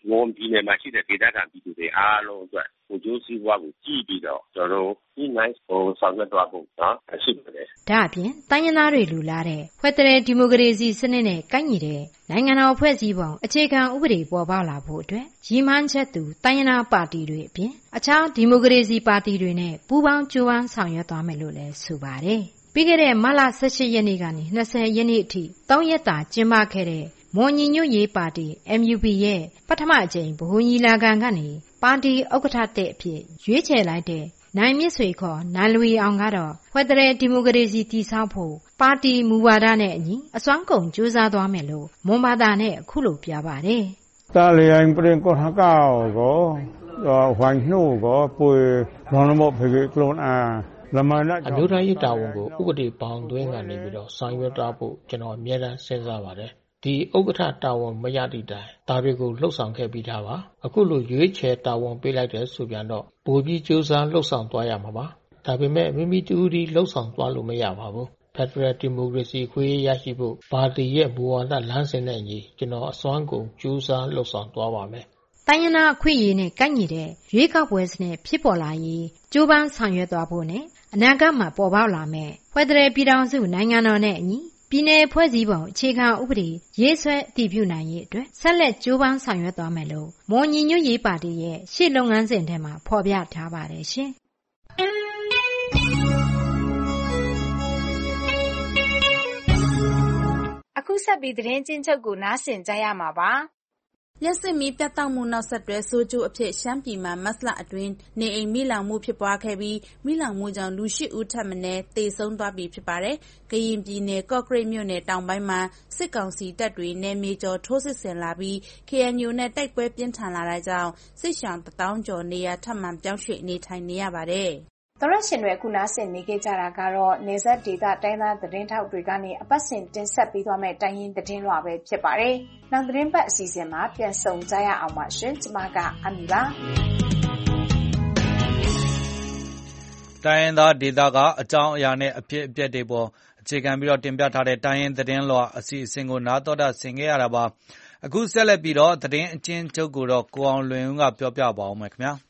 မွန်ပြည်နယ်မှာရှိတဲ့ဒေသခံပြည်သူတွေအားလုံးအတွက်ကိုကျိုးစည်းဝါးကိုကြည့်ပြီးတော့ကျွန်တော်တို့ဒီနိုင်ဆောင်ရွက်သွားဖို့ရှိပါတယ်။ဒါအပြင်တိုင်းရင်းသားတွေလူလာတဲ့ဖက်ဒရယ်ဒီမိုကရေစီစနစ်နဲ့ကိုက်ညီတဲ့နိုင်ငံတော်ဖွဲ့စည်းပုံအခြေခံဥပဒေပေါ်ပေါက်လာဖို့အတွက်ရည်မှန်းချက်သူတိုင်းရင်းသားပါတီတွေအပြင်အခြားဒီမိုကရေစီပါတီတွေနဲ့ပူးပေါင်းကြိုးပမ်းဆောင်ရွက်သွားမယ်လို့လည်းဆိုပါတယ်။ပြီးခဲ့တဲ့မတ်လ18ရက်နေ့ကနေ20ရက်နေ့အထိ3ရက်တာကျင်းပခဲ့တဲ့မွန်ညီညွတ်ရေးပါတီ MUP ရဲ့ပထမအကြိမ်ဗဟိုညီလာခံကနေပါတီဥက္ကဋ္ဌတဲ့အဖြစ်ရွေးချယ်လိုက်တဲ့နိုင်မြင့်ဆွေခေါ်နိုင်လွေအောင်ကတော့ဖက်ဒရယ်ဒီမိုကရေစီတည်ဆောက်ဖို့ပါတီမူဝါဒနဲ့အညီအစွမ်းကုန်ကြိုးစားသွားမယ်လို့မွန်ဘာသာနဲ့အခုလိုပြောပါတယ်။တာလျင်ပြင်ကိုဟာကောကိုဟွိုင်းနှိုးကိုပွေဘောနမောဖေကလုံးအာအမျိုးသားရေးတာဝန်ကိုဥပဒေပေါင်းသွင်းကနေပြီးတော့ဆောင်ရွက်သွားဖို့ကျွန်တော်အမြဲတမ်းစဉ်းစားပါတယ်။ဒီဥက္ကဋ္ဌတာဝန်မရသည့်တိုင်ဒါတွေကိုလှုပ်ဆောင်ခဲ့ပြီးသားပါ။အခုလိုရွေးချယ်တာဝန်ပေးလိုက်တဲ့ဆိုပြန်တော့ပိုပြီးကြိုးစားလှုပ်ဆောင်သွားရမှာပါ။ဒါပေမဲ့မိမိတူဒီလှုပ်ဆောင်သွားလို့မရပါဘူး။ Federal Democracy ခွင့်ရရှိဖို့ပါတီရဲ့မူဝါဒလမ်းစဉ်နဲ့အညီကျွန်တော်အစွမ်းကုန်ကြိုးစားလှုပ်ဆောင်သွားပါမယ်။တိုင်းရင်းသားအခွင့်အရေးနဲ့ကိုက်ညီတဲ့ရွေးကောက်ပွဲစနစ်ဖြစ်ပေါ်လာရေးကြိုးပမ်းဆောင်ရွက်သွားဖို့နဲ့အနာဂတ်မှာပေါ်ပေါက်လာမယ့်ဖက်ဒရယ်ပြည်ထောင်စုနိုင်ငံတော်နဲ့အညီပြည်내ဖွဲ့စည်းပုံအခြေခံဥပဒေရေးဆွဲအတည်ပြုနိုင်ရေးအတွက်ဆက်လက်ကြိုးပမ်းဆောင်ရွက်သွားမယ်လို့မွန်ညီညွတ်ရေးပါတီရဲ့ရှေ့လုပ်ငန်းစဉ်ထဲမှာဖော်ပြထားပါတယ်ရှင်။အခုဆက်ပြီးသတင်းချင်းချုပ်ကိုနားဆင်ကြရမှာပါ။လျှပ်စစ်မီးပြတ်တောက်မှုနောက်ဆက်တွဲဆိုးကျိုးအဖြစ်ရှမ်းပြည်မှာမတ်လအတွင်းနေအိမ်မီးလောင်မှုဖြစ်ပွားခဲ့ပြီးမီးလောင်မှုကြောင့်လူ8ဦးထပ်မံသေဆုံးသွားပြီဖြစ်ပါတယ်။ကရင်ပြည်နယ်ကော့ကရိတ်မြို့နယ်တောင်ပိုင်းမှာစစ်ကောင်စီတပ်တွေနယ်မြေကျော်ထိုးစစ်ဆင်လာပြီး KNU နဲ့တိုက်ပွဲပြင်းထန်လာတာကြောင့်စစ်ရှောင်1000ကျော်နေရာထပ်မံပြောင်းရွှေ့နေထိုင်နေရပါတယ်။သောရရှင်တွေအခုနားဆင်နေကြတာကတော့နေဆက်ဒေတာတိုင်းသားသတင်းထောက်တွေကနေအပတ်စဉ်တင်ဆက်ပေးသွားမယ့်တိုင်းရင်းသတင်းလွှာပဲဖြစ်ပါတယ်။နောက်သတင်းပတ်အစီအစဉ်မှာပြန်ဆုံကြရအောင်ပါရှင်။ကျွန်မကအမီပါ။တိုင်းရင်းသားဒေတာကအကြောင်းအရာနဲ့အဖြစ်အပျက်တွေပေါ်အခြေခံပြီးတော့တင်ပြထားတဲ့တိုင်းရင်းသတင်းလွှာအစီအစဉ်ကိုနားတော်တာဆင်ခဲ့ရတာပါ။အခုဆက်လက်ပြီးတော့သတင်းအချင်းချုပ်ကိုတော့ကိုအောင်လွင်ဦးကပြောပြပါအောင်မယ်ခင်ဗျာ။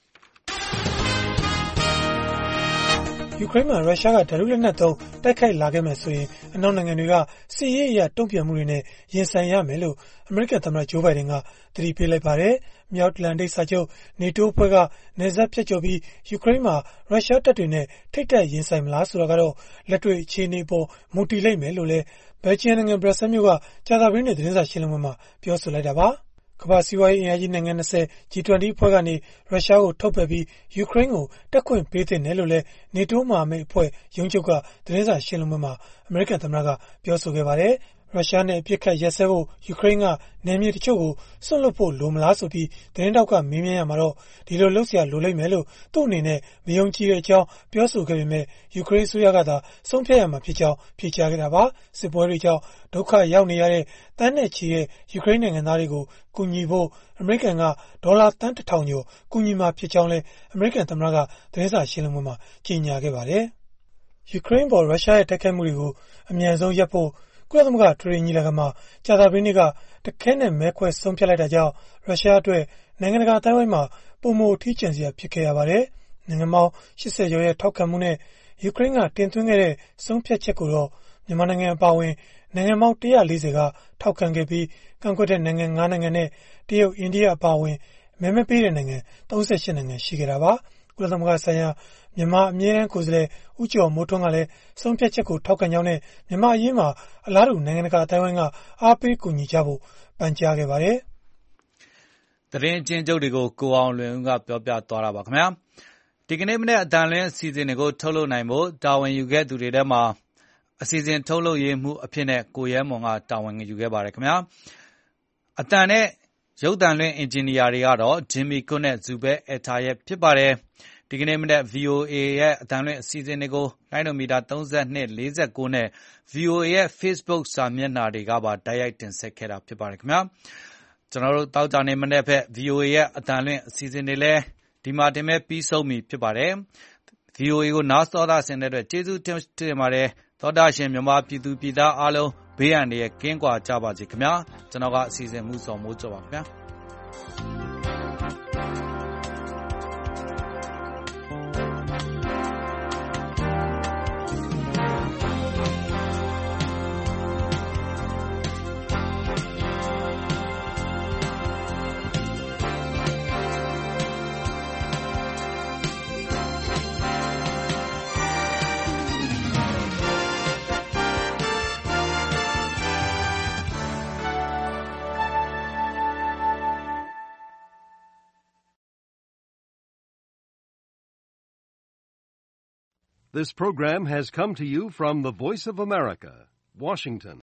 ယူကရိန်းမှာရုရှားကဓာတုလက်နက်သုံးတိုက်ခိုက်လာခဲ့မယ်ဆိုရင်အနောက်နိုင်ငံတွေကစစ်ရေးအရတုံ့ပြန်မှုတွေနဲ့ရင်ဆိုင်ရမယ်လို့အမေရိကန်သမ္မတဂျိုးဘိုင်ဒန်ကသတိပေးလိုက်ပါတယ်။မြောက်အတ္တလန်တိတ်စာချုပ် NATO အဖွဲ့ကနယ်စပ်ဖြတ်ကျော်ပြီးယူကရိန်းမှာရုရှားတပ်တွေနဲ့ထိပ်တိုက်ရင်ဆိုင်မလားဆိုတာကတော့လက်တွေ့အခြေအနေပေါ်မူတည်လိမ့်မယ်လို့လည်းဘယ်လ်ဂျီယံနိုင်ငံဘရပ်ဆဲလ်မြို့ကကြာသပတေးနေ့သတင်းစာရှင်းလင်းပွဲမှာပြောဆိုလိုက်တာပါ။ကမ္ဘာ့စီးပွားရေးအင်အားကြီးနိုင်ငံ20 G20 အဖွဲ့ကနေရုရှားကိုထုတ်ပယ်ပြီးယူကရိန်းကိုတက်ခွင့်ပေးသင့်တယ်လို့လည်း NATO မဟာမိတ်အဖွဲ့ရုံးချုပ်ကသတင်းစာရှင်းလင်းပွဲမှာအမေရိကန်သမ္မတကပြောဆိုခဲ့ပါတယ်။ရုရှားနဲ့အပစ်အခတ်ရပ်စဲဖို့ယူကရိန်းကနယ်မြေတချို့ကိုစွန့်လွှတ်ဖို့လိုမလားဆိုပြီးသတင်းတောက်ကမေးမြန်းရမှာတော့ဒီလိုလုပ်เสียလိုလိမ့်မယ်လို့သူ့အနေနဲ့မယုံကြည်တဲ့အကြောင်းပြောဆိုခဲ့ပေမဲ့ယူကရိန်းအစိုးရကသာဆုံးဖြတ်ရမှာဖြစ်ကြောင်းဖြေကြားခဲ့တာပါ။စစ်ပွဲတွေကြောင့်ဒုက္ခရောက်နေရတဲ့တန်းနဲ့ချီတဲ့ယူကရိန်းနိုင်ငံသားတွေကိုကူညီဖို့အမေရိကန်ကဒေါ်လာတန်း1000ကျော်ကူညီမှာဖြစ်ကြောင်းလည်းအမေရိကန်သမ္မတကသတင်းစာရှင်းလင်းပွဲမှာကြေညာခဲ့ပါတယ်။ယူကရိန်းပေါ်ရုရှားရဲ့တိုက်ခိုက်မှုတွေကိုအမြန်ဆုံးရပ်ဖို့ကုလသမဂ္ဂထွေထွေညီလာခံမှာကြာသပတေးနေ့ကတခဲနဲ့မဲခွဲဆုံးဖြတ်လိုက်တာကြောင့်ရုရှားအတွက်နိုင်ငံတကာအသိုင်းအဝိုင်းမှာပုံမအထီးကျန်စရာဖြစ်ခဲ့ရပါတယ်။နိုင်ငံပေါင်း80ကျော်ရဲ့ထောက်ခံမှုနဲ့ယူကရိန်းကတင်သွင်းခဲ့တဲ့ဆုံးဖြတ်ချက်ကိုတော့မြန်မာနိုင်ငံအပါအဝင်နိုင်ငံပေါင်း140ကထောက်ခံခဲ့ပြီးကန့်ကွက်တဲ့နိုင်ငံ9နိုင်ငံနဲ့တရုတ်အိန္ဒိယအပါအဝင်မဲမပေးတဲ့နိုင်ငံ38နိုင်ငံရှိခဲ့တာပါ။ကုလသမဂ္ဂဆိုင်ရာမြန်မာအမြဲတမ်းကိုယ်စားလှယ်ဦးကျော်မိုးထွန်းကလည်းဆုံးဖြတ်ချက်ကိုထောက်ခံကြောင်းနဲ့မြန်မာအရေးမှာအလားတူနိုင်ငံတကာအတိုင်းအဝိုင်းကအားပေးကူညီကြဖို့ပန်ကြားခဲ့ပါတယ်။သတင်းအချင်းချုပ်တွေကိုကိုအောင်လွင်ဦးကပြောပြသွားတာပါခင်ဗျာ။ဒီကနေ့မနေ့အတန်လင်းအစီအစဉ်တွေကိုထုတ်လုပ်နိုင်ဖို့တာဝန်ယူခဲ့သူတွေထဲမှာအစီအစဉ်ထုတ်လုပ်ရေးမှုအဖြစ်နဲ့ကိုရဲမွန်ကတာဝန်ယူခဲ့ပါတယ်ခင်ဗျာ။အတန်နဲ့ရုပ်သံလွှင့်အင်ဂျင်နီယာတွေကတော့ဂျင်မီကွန်းနဲ့ဇူဘဲအထာရဲ့ဖြစ်ပါတယ်။ဒီကနေ့မနေ့ VOA ရဲ့အတန်လွှင့်အစီအစဉ်တွေကိုလိုင်းနိုမီတာ32 49နဲ့ VOA ရဲ့ Facebook စာမျက်နှာတွေကပါတိုက်ရိုက်တင်ဆက်ခဲ့တာဖြစ်ပါတယ်ခင်ဗျာ။ကျွန်တော်တို့တောက်ကြနေမနေ့ဖက် VOA ရဲ့အတန်လွှင့်အစီအစဉ်တွေလည်းဒီမှာတင်မဲ့ပြီးဆုံးပြီဖြစ်ပါတယ်။ VOA ကိုနားစောတာဆင်တဲ့အတွက်ကျေးဇူးတင်ပါတယ်။သောတာရှင်မြန်မာပြည်သူပြည်သားအားလုံးဘေးရန်တွေကင်းကွာကြပါစေခင်ဗျာ။ကျွန်တော်ကအစီအစဉ်မှုဆောင်မိုးကြောပါခင်ဗျာ။ This program has come to you from the Voice of America, Washington.